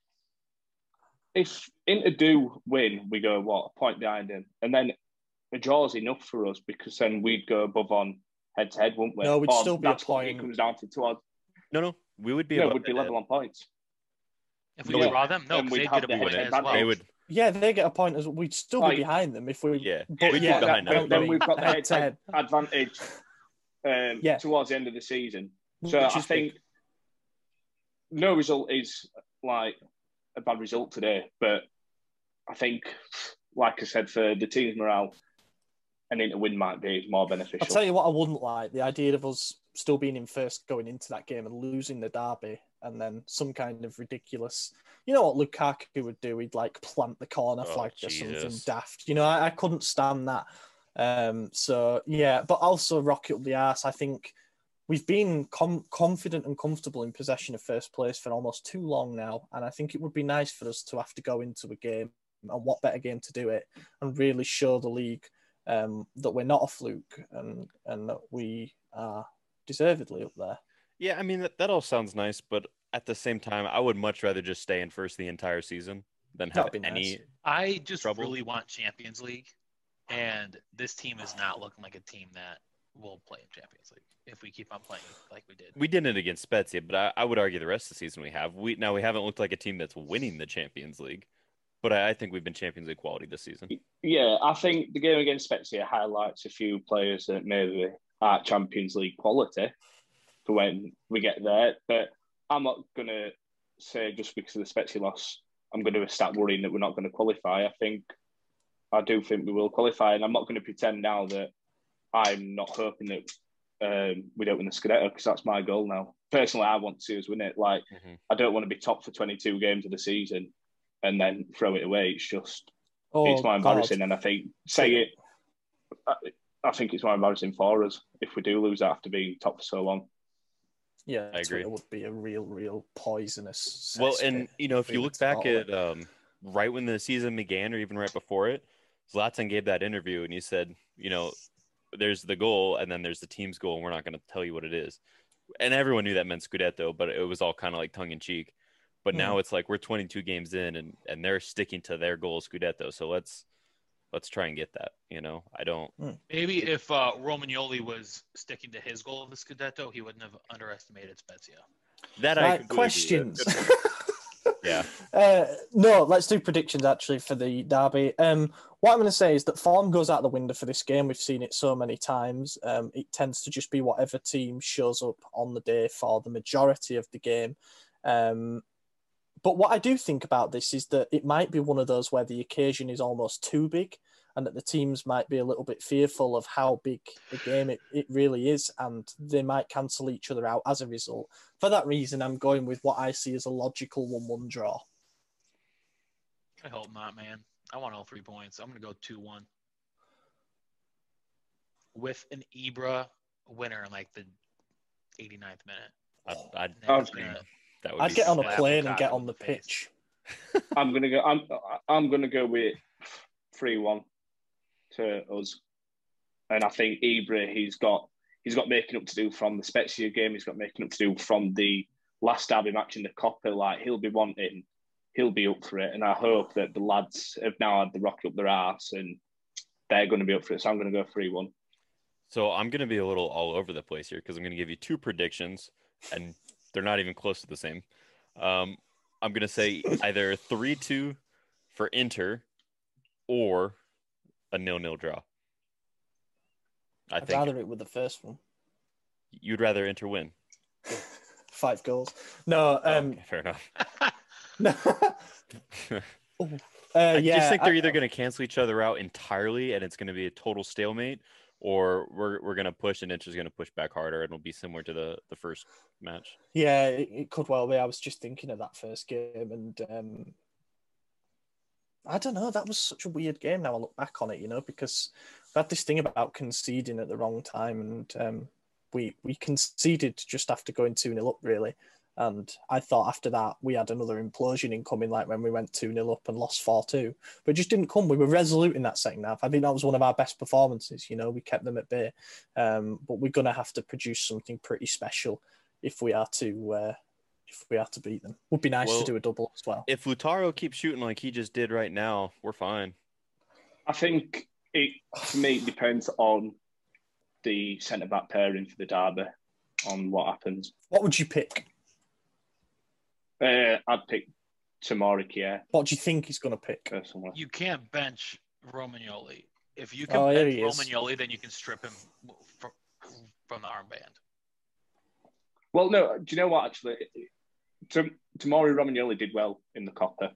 if Inter do win, we go a point behind him, and then a draw is enough for us because then we'd go above on head to head, wouldn't we? No, we'd still be a that's what point. it comes down to towards. No, we would be. No, we'd be level on points. If we draw them, no, because they'd get a point as well. They would. Yeah, they get a point as we'd still be behind them if we. Yeah, but we'd be behind them. Then we've got the head to head advantage towards the end of the season. So Which I is think no result is like a bad result today, but I think, like I said, for the team's morale, an Inter win might be more beneficial. I'll tell you what I wouldn't like, the idea of us still being in first going into that game and losing the derby and then some kind of ridiculous, you know what Lukaku would do? He'd like plant the corner flag or something daft. You know, I couldn't stand that. So, yeah, but also rocket up the arse. I think we've been confident and comfortable in possession of first place for almost too long now. And I think it would be nice for us to have to go into a game, and what better game to do it, and really show the league that we're not a fluke and that we are deservedly up there. Yeah, I mean, that all sounds nice, but at the same time, I would much rather just stay in first the entire season than have any I just trouble. really want Champions League, and this team is not looking like a team that will play in Champions League if we keep on playing like we did. We didn't against Spezia, but I would argue the rest of the season we have. We haven't looked like a team that's winning the Champions League, but I think we've been Champions League quality this season. Yeah, I think the game against Spezia highlights a few players that maybe are Champions League quality for when we get there. But I'm not going to say just because of the Spezia loss, I'm going to start worrying that we're not going to qualify. I do think we will qualify, and I'm not going to pretend now that I'm not hoping that we don't win the Scudetto, because that's my goal now. Personally, I want to see us win it. Like, I don't want to be top for 22 games of the season and then throw it away. It's just, it's more embarrassing. And I think, I think it's more embarrassing for us if we do lose after being top for so long. Yeah, I agree. It would be a real poisonous. Well, and if you look back at right when the season began, or even right before it, Zlatan gave that interview and he said, there's the goal, and then there's the team's goal, and we're not going to tell you what it is. And everyone knew that meant Scudetto, but it was all kind of like tongue in cheek. But now it's like we're 22 games in, and they're sticking to their goal, Scudetto. So let's try and get that. I don't. Maybe if Romagnoli was sticking to his goal of the Scudetto, he wouldn't have underestimated Spezia. That right, I completely questions. Yeah. No, let's do predictions actually for the derby. What I'm going to say is that form goes out the window for this game. We've seen it so many times. It tends to just be whatever team shows up on the day for the majority of the game. But what I do think about this is that it might be one of those where the occasion is almost too big, and that the teams might be a little bit fearful of how big a game it really is, and they might cancel each other out as a result. For that reason, I'm going with what I see as a logical 1-1 draw. I hope not, man. I want all 3 points. I'm going to go 2-1. With an Ibra winner in like the 89th minute. I'd get on a plane and get on the pitch. I'm gonna go with 3-1 to us, and I think Ibra he's got making up to do from the Spezia game. He's got making up to do from the last derby match in the Coppa. Like he'll be up for it, and I hope that the lads have now had the rocket up their arse and they're going to be up for it. So I'm going to go 3-1. So I'm going to be a little all over the place here because I'm going to give you 2 predictions, and they're not even close to the same. I'm going to say either 3-2 for Inter or a 0-0 draw. I'd rather it with the first one. You'd rather Inter win? 5 goals. No. Okay, fair enough. I just think they're either going to cancel each other out entirely and it's going to be a total stalemate, or we're going to push and Inter's going to push back harder and it'll be similar to the first match. Yeah, it could well be. I was just thinking of that first game, and I don't know. That was such a weird game now I look back on it, because we had this thing about conceding at the wrong time, and we conceded just after going 2-0 up, really. And I thought after that we had another implosion incoming, like when we went 2-0 up and lost 4-2. But it just didn't come. We were resolute in that second half. I think that was one of our best performances. We kept them at bay. But we're going to have to produce something pretty special if we are to beat them. Would be nice to do a double as well. If Lautaro keeps shooting like he just did right now, we're fine. I think for me, it depends on the centre-back pairing for the derby, on what happens. What would you pick? I'd pick Tomori Kjaer. What do you think he's going to pick? Personally, you can't bench Romagnoli. If you can bench Romagnoli, then you can strip him from the armband. Well, no. Do you know what? Actually, Tomori Romagnoli did well in the Coppa.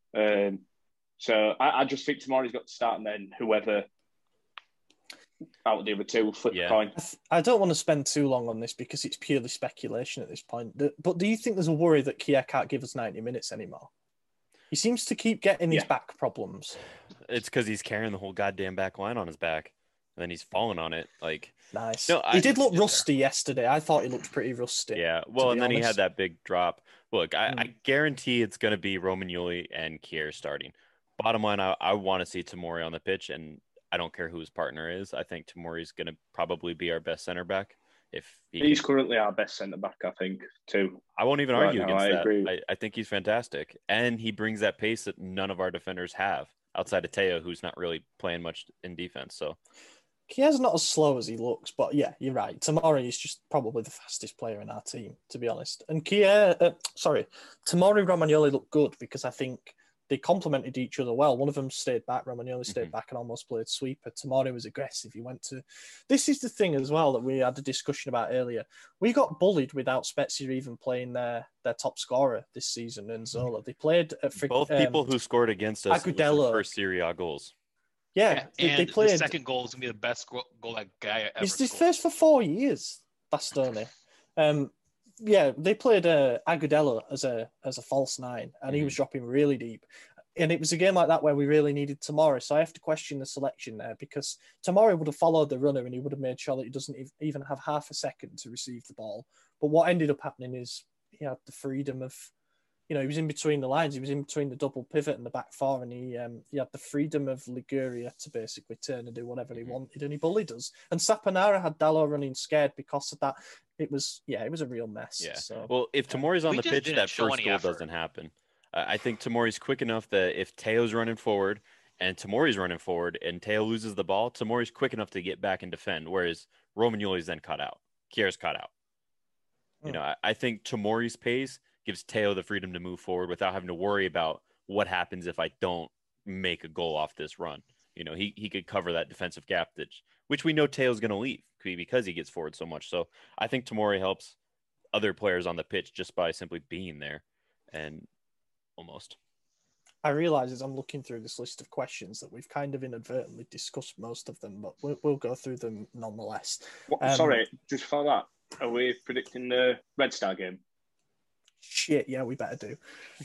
So I just think Tomori's got to start, and then whoever out of the other two flip a coin. I don't want to spend too long on this because it's purely speculation at this point. But do you think there's a worry that Kjaer can't give us 90 minutes anymore? He seems to keep getting these back problems. It's because he's carrying the whole goddamn back line on his back, and then he's falling on it. Nice. No, he did look rusty yesterday. I thought he looked pretty rusty. Yeah. Well, and then he had that big drop. Look, I guarantee it's going to be Romagnoli and Kjaer starting. Bottom line, I want to see Tomori on the pitch, and I don't care who his partner is. I think Tomori's going to probably be our best center back. He's currently our best centre back, I think, too. I won't even argue against that. Agree. I think he's fantastic, and he brings that pace that none of our defenders have, outside of Teo, who's not really playing much in defense. So Kjaer's not as slow as he looks, but yeah, you're right. Tomori is just probably the fastest player in our team, to be honest. And Tomori Romagnoli looked good because I think they complemented each other well. One of them stayed back. Romagnoli stayed back and almost played sweeper. Tomori was aggressive. He went to... This is the thing as well that we had a discussion about earlier. We got bullied without Spezia even playing their top scorer this season, Nzola. They played... Both people who scored against us Agudelo. first Serie A goals. Yeah. They played... the second goal is going to be the best goal that guy ever It's his scored. first for 4 years, Bastoni. Yeah, they played Agudelo as a false nine, and he was dropping really deep. And it was a game like that where we really needed Tomori. So I have to question the selection there because Tomori would have followed the runner and he would have made sure that he doesn't even have half a second to receive the ball. But what ended up happening is he had the freedom of you know, he was in between the lines. He was in between the double pivot and the back four, and he had the freedom of Liguria to basically turn and do whatever he wanted, and he bullied us. And Saponara had Dalot running scared because of that. It was a real mess. Yeah. So, well, if Tomori's on the pitch, that first goal effort. doesn't happen. I think Tomori's quick enough that if Teo's running forward and Tomori's running forward and Teo loses the ball, Tomori's quick enough to get back and defend, whereas Romagnoli's then caught out. Kjaer's caught out. You know, I think Tomori's pace gives Teo the freedom to move forward without having to worry about what happens if I don't make a goal off this run. You know, he could cover that defensive gap, which we know Teo's going to leave because he gets forward so much. So I think Tomori helps other players on the pitch just by simply being there, and almost. I realise as I'm looking through this list of questions that we've kind of inadvertently discussed most of them, but we'll go through them nonetheless. Sorry, just for that, are we predicting the Red Star game? Shit, yeah, we better do.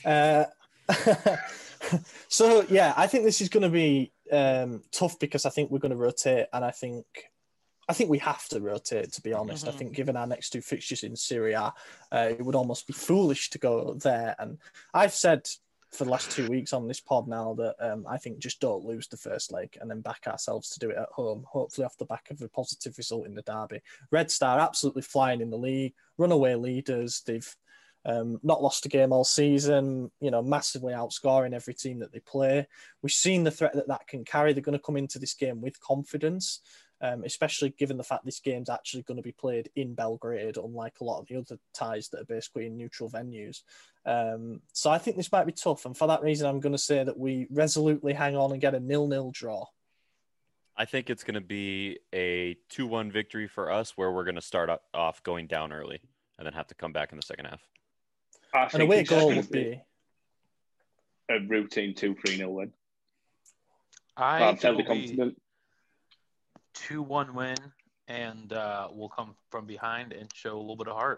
So, yeah, I think this is going to be tough because I think we're going to rotate, and I think we have to rotate, to be honest. I think given our next two fixtures in Serie A, it would almost be foolish to go there. And I've said for the last 2 weeks on this pod now that I think just don't lose the first leg and then back ourselves to do it at home, hopefully off the back of a positive result in the derby. Red Star absolutely flying in the league, runaway leaders. They've not lost a game all season, you know, massively outscoring every team that they play. We've seen the threat that can carry. They're going to come into this game with confidence, especially given the fact this game's actually going to be played in Belgrade, unlike a lot of the other ties that are basically in neutral venues. So I think this might be tough. And for that reason, I'm going to say that we resolutely hang on and get a 0-0 draw. I think it's going to be a 2-1 victory for us, where we're going to start off going down early and then have to come back in the second half. An away goal would be a routine 2-3-0 win. I'm fairly confident. 2-1 win, and we'll come from behind and show a little bit of heart.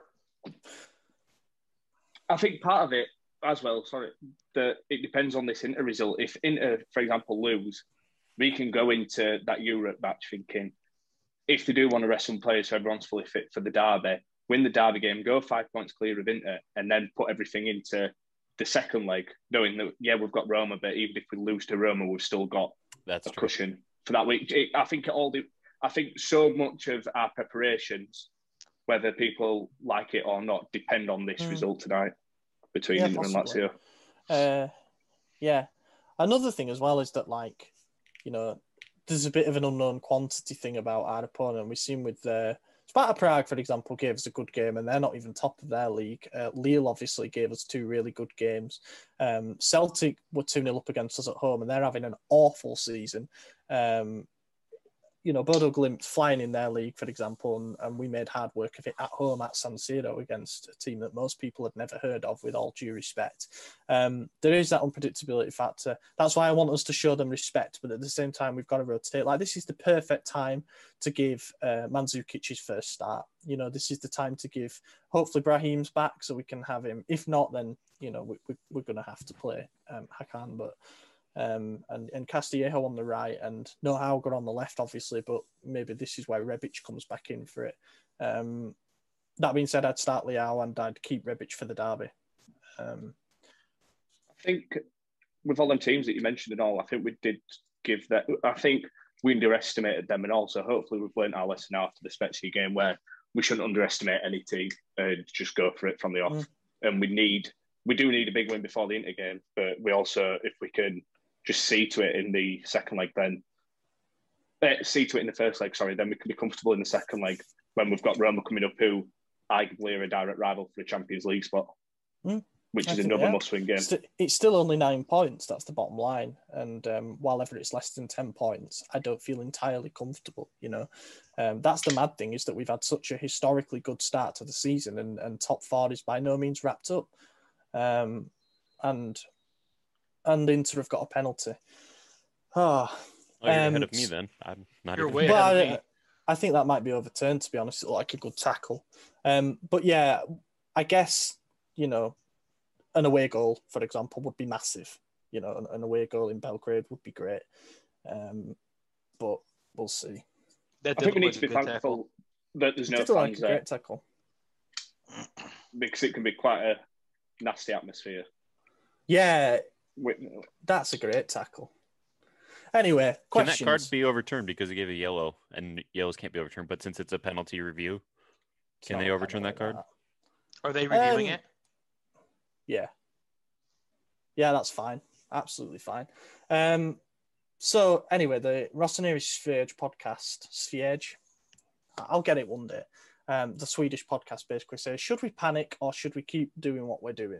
I think part of it as well, that it depends on this Inter result. If Inter, for example, lose, we can go into that Europe match thinking, if they do want to rest some players so everyone's fully fit for the derby, win the derby game, go 5 points clear of Inter, and then put everything into the second leg, knowing that, yeah, we've got Roma, but even if we lose to Roma, we've still got a cushion for that week. I think so much of our preparations, whether people like it or not, depend on this result tonight between Inter and Lazio. Yeah. Another thing as well is that, like, you know, there's a bit of an unknown quantity thing about our opponent. We've seen with Sparta Prague, for example, gave us a good game, and they're not even top of their league. Lille obviously gave us two really good games. Celtic were 2-0 up against us at home, and they're having an awful season. You know, Bodo Glimt flying in their league, for example, and we made hard work of it at home at San Siro against a team that most people had never heard of, with all due respect. There is that unpredictability factor. That's why I want us to show them respect, but at the same time, we've got to rotate. Like, this is the perfect time to give Mandzukic his first start. You know, this is the time to give, hopefully, Brahim's back so we can have him. If not, then, you know, we're going to have to play Hakan, but... and Castillejo on the right, and no Hauger on the left, obviously, but maybe this is where Rebic comes back in for it. That being said, I'd start Leao and I'd keep Rebic for the derby. I think with all them teams that you mentioned and all, I think we did give that. I think we underestimated them, and also hopefully we've learned our lesson after the Spezia game, where we shouldn't underestimate any team and just go for it from the off. And we do need a big win before the Inter game, but we also, if we can just see to it in the second leg, then see to it in the first leg, then we can be comfortable in the second leg when we've got Roma coming up, who arguably are a direct rival for the Champions League spot, which is another must-win game. It's still only 9 points, that's the bottom line. And while ever it's less than 10 points, I don't feel entirely comfortable, you know. That's the mad thing, is that we've had such a historically good start to the season, and top four is by no means wrapped up. And Inter have got a penalty. You're ahead of me then. I'm not. You're way ahead of me. I think that might be overturned, to be honest. It looked like a good tackle. But yeah, I guess, you know, an away goal, for example, would be massive. You know, an away goal in Belgrade would be great. But we'll see. I think we need to be thankful that there's no fans there. Great tackle. Because it can be quite a nasty atmosphere Yeah, that's a great tackle. Anyway, questions. Can that card be overturned because he gave a yellow, and yellows can't be overturned? But since it's a penalty review, can they overturn that card? Are they reviewing it? Yeah. Yeah, that's fine. Absolutely fine. So anyway, the Rossoneri Sverige podcast, Sverige, I'll get it one day. The Swedish podcast basically says, should we panic or should we keep doing what we're doing?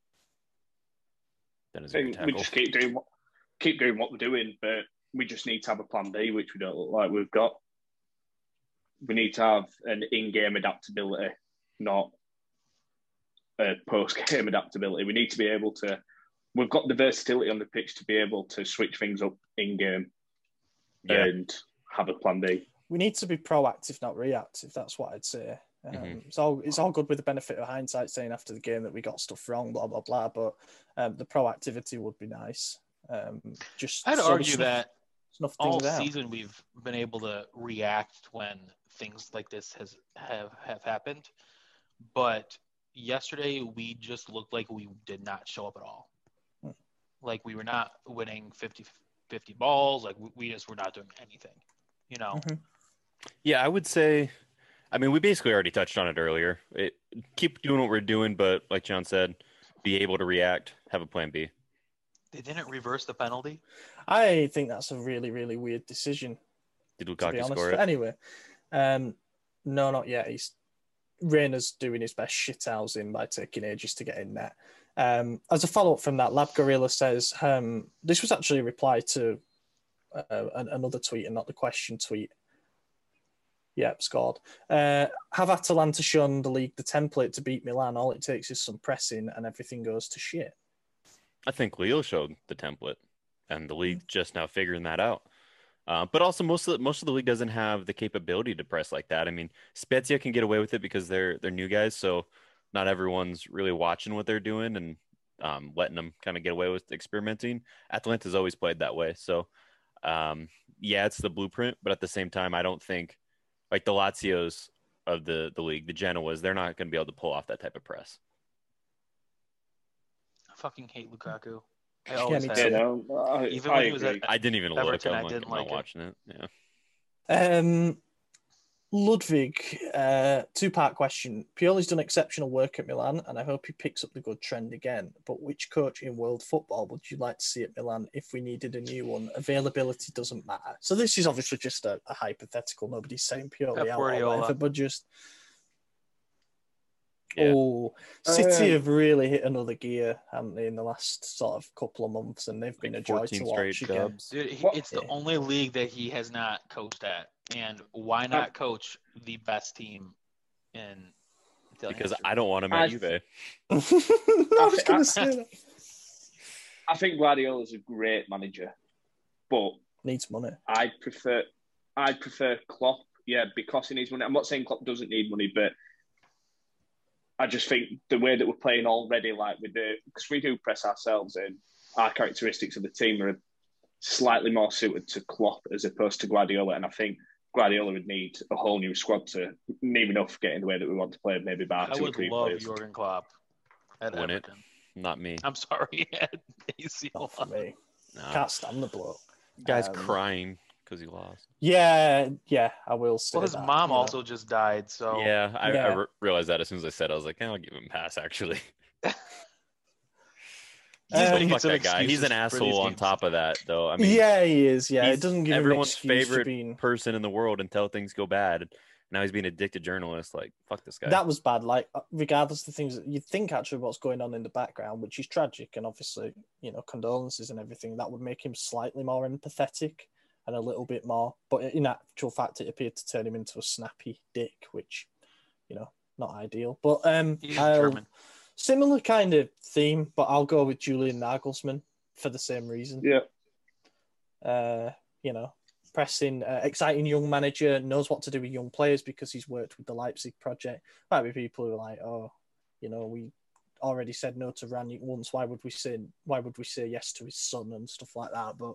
That is a good tackle. We just keep doing what we're doing, but we just need to have a plan B, which we don't look like we've got. We need to have an in-game adaptability, not a post-game adaptability. We need to be able to. We've got the versatility on the pitch to be able to switch things up in-game and have a plan B. We need to be proactive, not reactive. That's what I'd say. It's all good with the benefit of hindsight saying after the game that we got stuff wrong, blah, blah, blah. But the proactivity would be nice. I'd argue that all season we've been able to react when things like this have happened. But yesterday we just looked like we did not show up at all. Like we were not winning 50 balls. Like we just were not doing anything, you know? Yeah, I would say, I mean, we basically already touched on it earlier. Keep doing what we're doing, but like John said, be able to react, have a plan B. They didn't reverse the penalty? I think that's a really, really weird decision. Did Lukaku score it? But anyway, no, not yet. Rayner's doing his best shithousing by taking ages to get in there. As a follow-up from that, Lab Gorilla says, this was actually a reply to another tweet and not the question tweet. Yep, scored. Have Atalanta shown the league the template to beat Milan? All it takes is some pressing and everything goes to shit. I think Lille showed the template and the league just now figuring that out. But also most of the league doesn't have the capability to press like that. I mean, Spezia can get away with it because they're new guys, so not everyone's really watching what they're doing and letting them kind of get away with experimenting. Atalanta's always played that way. So, yeah, it's the blueprint, but at the same time, I don't think, like the Lazios of the league, the Genoas, they're not going to be able to pull off that type of press. I fucking hate Lukaku. I always have. Even when he was at I didn't even Everton, look. I'm not watching it. Yeah. Ludwig, two-part question. Pioli's done exceptional work at Milan, and I hope he picks up the good trend again. But which coach in world football would you like to see at Milan if we needed a new one? Availability doesn't matter. So this is obviously just a hypothetical. Nobody's saying Pioli out or whatever, but just... Yeah. Oh, City have really hit another gear, haven't they, in the last sort of couple of months, and they've been a joy to watch again. Dude, it's the only league that he has not coached at, and why not coach the best team in? Because I don't want him at Juve. I was going to say that. I think Guardiola's a great manager, but needs money. I prefer Klopp. Yeah, because he needs money. I'm not saying Klopp doesn't need money, but I just think the way that we're playing already, like because we do press ourselves in, our characteristics of the team are slightly more suited to Klopp as opposed to Guardiola. And I think Guardiola would need a whole new squad to near enough get in the way that we want to play, maybe by two or three players. I would love Jurgen Klopp at Everton. Not me. I'm sorry, at AC Not for me. Nah. Can't stand the bloke. Guy's crying because he lost. Yeah, I will say Well, his mom also just died, so... Yeah, I realized that as soon as I said it. I was like, I'll give him a pass, actually. Fuck that guy. He's an asshole on top of that, though. I mean, yeah, he is. Yeah, it doesn't give everyone's him an excuse favorite person in the world until things go bad. Now he's being a addicted journalist. Like, fuck this guy. That was bad. Like, regardless of the things that you think actually what's going on in the background, which is tragic, and obviously, condolences and everything, that would make him slightly more empathetic and a little bit more. But in actual fact, it appeared to turn him into a snappy dick, which, not ideal. But he's German. Similar kind of theme, but I'll go with Julian Nagelsmann for the same reason. Yeah. Pressing, exciting young manager, knows what to do with young players because he's worked with the Leipzig project. Might be people who are like, we already said no to Ranić once. Why would we say yes to his son and stuff like that? But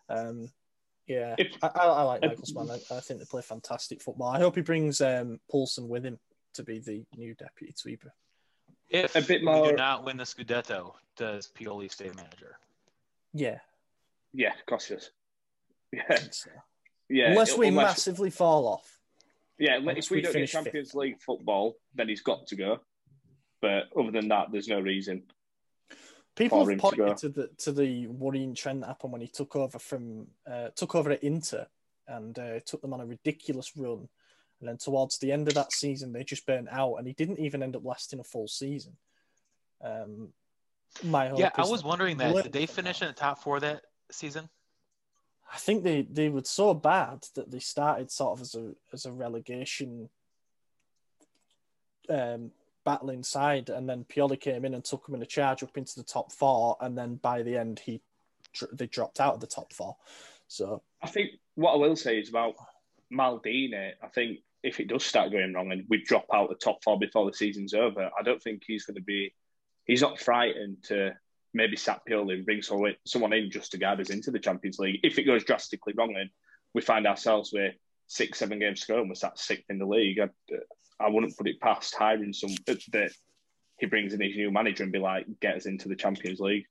I like Nagelsmann. I think they play fantastic football. I hope he brings Poulsen with him to be the new deputy sweeper. If a bit we more. do not win the Scudetto, does Pioli stay manager? Yeah. Yeah, cautious. Yeah. I think so. Yeah. Unless we massively fall off. Yeah, if we don't get Champions fifth. League football, then he's got to go. But other than that, there's no reason. People have pointed to the worrying trend that happened when he took over at Inter and took them on a ridiculous run. And then towards the end of that season, they just burnt out, and he didn't even end up lasting a full season. I was wondering that. Did they finish in the top 4 that season? I think they were so bad that they started sort of as a relegation battling side, and then Pioli came in and took them in a charge up into the top 4, and then by the end they dropped out of the top 4. So I think what I will say is about Maldini. I think if it does start going wrong and we drop out the top 4 before the season's over, I don't think he's going to be. He's not frightened to maybe sack Pioli and bring someone in just to guide us into the Champions League. If it goes drastically wrong and we find ourselves with 6-7 games to go and we're sat 6th in the league, I wouldn't put it past hiring that he brings in his new manager and be like, get us into the Champions League.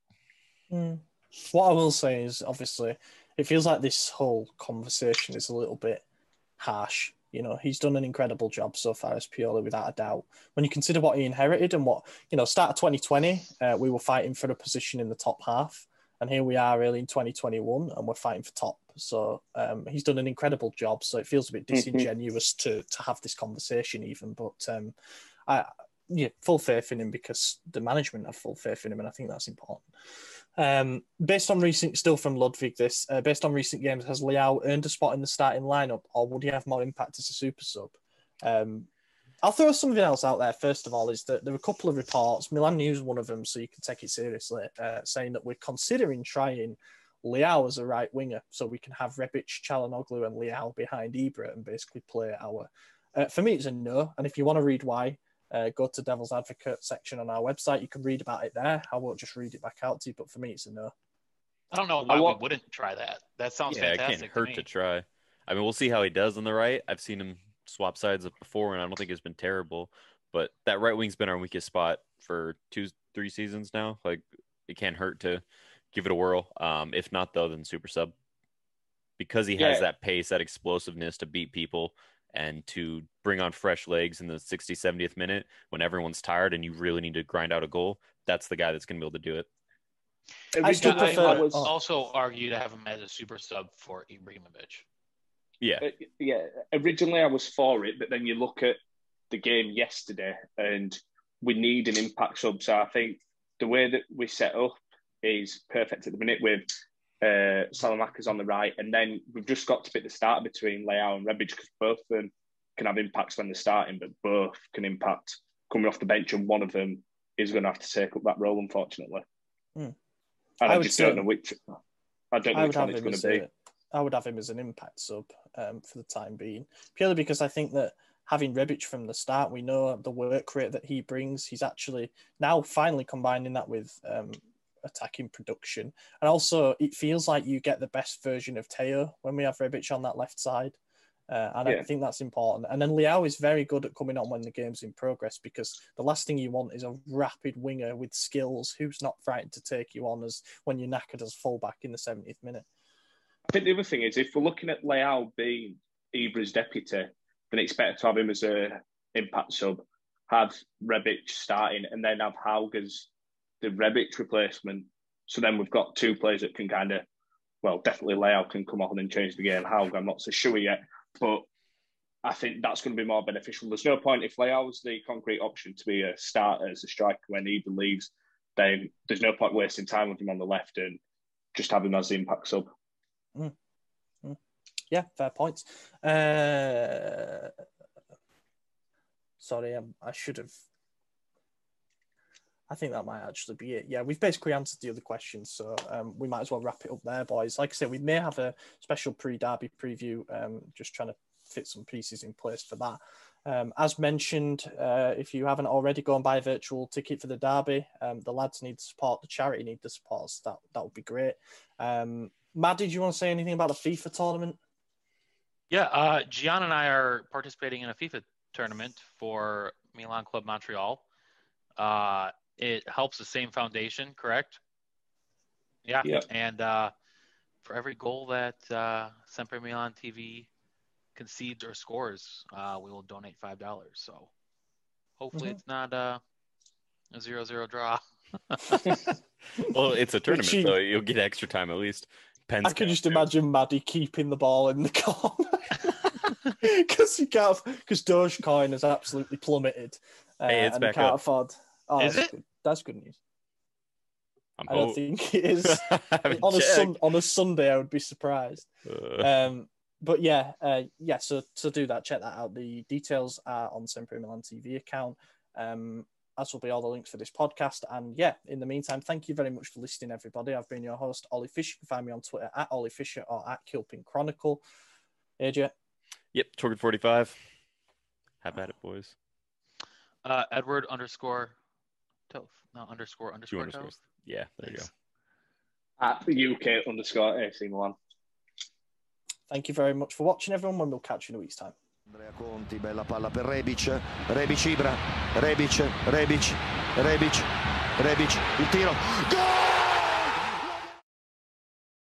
What I will say is, obviously, it feels like this whole conversation is a little bit harsh. You know, he's done an incredible job so far as Pioli, without a doubt. When you consider what he inherited and what, start of 2020, we were fighting for a position in the top half. And here we are early in 2021 and we're fighting for top. So he's done an incredible job. So it feels a bit disingenuous to have this conversation even. But full faith in him because the management have full faith in him. And I think that's important. Based on recent games, has Leao earned a spot in the starting lineup, or would he have more impact as a super sub? I'll throw something else out there. First of all, is that there are a couple of reports. Milan News, one of them, so you can take it seriously, saying that we're considering trying Leao as a right winger, so we can have Rebic, Çalhanoğlu, and Leao behind Ibra and basically play our. For me, it's a no, and if you want to read why. Go to Devil's Advocate section on our website. You can read about it there. I won't just read it back out to you, but for me, it's a no. I don't know why we wouldn't try that. That sounds fantastic. It can't hurt to try. I mean, we'll see how he does on the right. I've seen him swap sides up before, and I don't think it's been terrible. But that right wing's been our weakest spot for 2-3 seasons now. Like, it can't hurt to give it a whirl. If not, though, then super sub. Because he has that pace, that explosiveness to beat people, and to bring on fresh legs in the 60th, 70th minute when everyone's tired and you really need to grind out a goal, that's the guy that's going to be able to do it. I would also argue to have him as a super sub for Ibrahimovic. Yeah. Originally, I was for it, but then you look at the game yesterday and we need an impact sub. So I think the way that we set up is perfect at the minute with Salamakers on the right, and then we've just got to pick the starter between Leao and Rebic because both of them can have impacts when they're starting, but both can impact coming off the bench, and one of them is going to have to take up that role, unfortunately. And I just don't know which. I don't know which one it's going to be. I would have him as an impact sub for the time being, purely because I think that having Rebic from the start, we know the work rate that he brings. He's actually now finally combining that with attacking production. And also, it feels like you get the best version of Teo when we have Rebic on that left side. I think that's important. And then Leao is very good at coming on when the game's in progress, because the last thing you want is a rapid winger with skills who's not frightened to take you on as when you're knackered as fullback in the 70th minute. I think the other thing is, if we're looking at Leao being Ibra's deputy, then it's better to have him as a impact sub, have Rebic starting, and then have Hauger's the Rebic replacement. So then we've got 2 players that can kind of, definitely Leao can come on and change the game. Hauger, I'm not so sure yet, but I think that's going to be more beneficial. There's no point if Leao's the concrete option to be a starter as a striker when Ibra leaves, then there's no point wasting time with him on the left and just have him as the impact sub. Yeah, fair points. Sorry, I should have. I think that might actually be it. Yeah, we've basically answered the other questions, so we might as well wrap it up there, boys. Like I said, we may have a special pre-derby preview, just trying to fit some pieces in place for that. As mentioned, if you haven't already, go and buy a virtual ticket for the derby. The lads need the support, the charity need the support, so that would be great. Maddie, do you want to say anything about the FIFA tournament? Yeah, Gian and I are participating in a FIFA tournament for Milan Club Montreal. It helps the same foundation, correct? Yeah. Yeah. And for every goal that Sempre Milan TV concedes or scores, we will donate $5. So hopefully it's not a 0-0 draw. Well, it's a tournament, so you'll get extra time at least. I could just imagine Maddie keeping the ball in the corner because Dogecoin has absolutely plummeted. Hey, it's and back can't up. afford. Oh, Is that's it? Good. That's good news. I don't think it is. On a Sunday, I would be surprised. But yeah, So do that. Check that out. The details are on Sempre Milan TV account. As will be all the links for this podcast. And yeah, in the meantime, thank you very much for listening, everybody. I've been your host, Ollie Fisher. You can find me on Twitter at Ollie Fisher or at Kilpin Chronicle. AJ? Yep, Torgid45. Have at it, boys. Edward _ Toth. No, _ Toth. Yeah, there you go. At UK _ AC Milan. Thank you very much for watching, everyone, and we'll catch you in a week's time. Andrea Conti, bella palla per Rebic, Ibra, Rebic, il tiro, gol!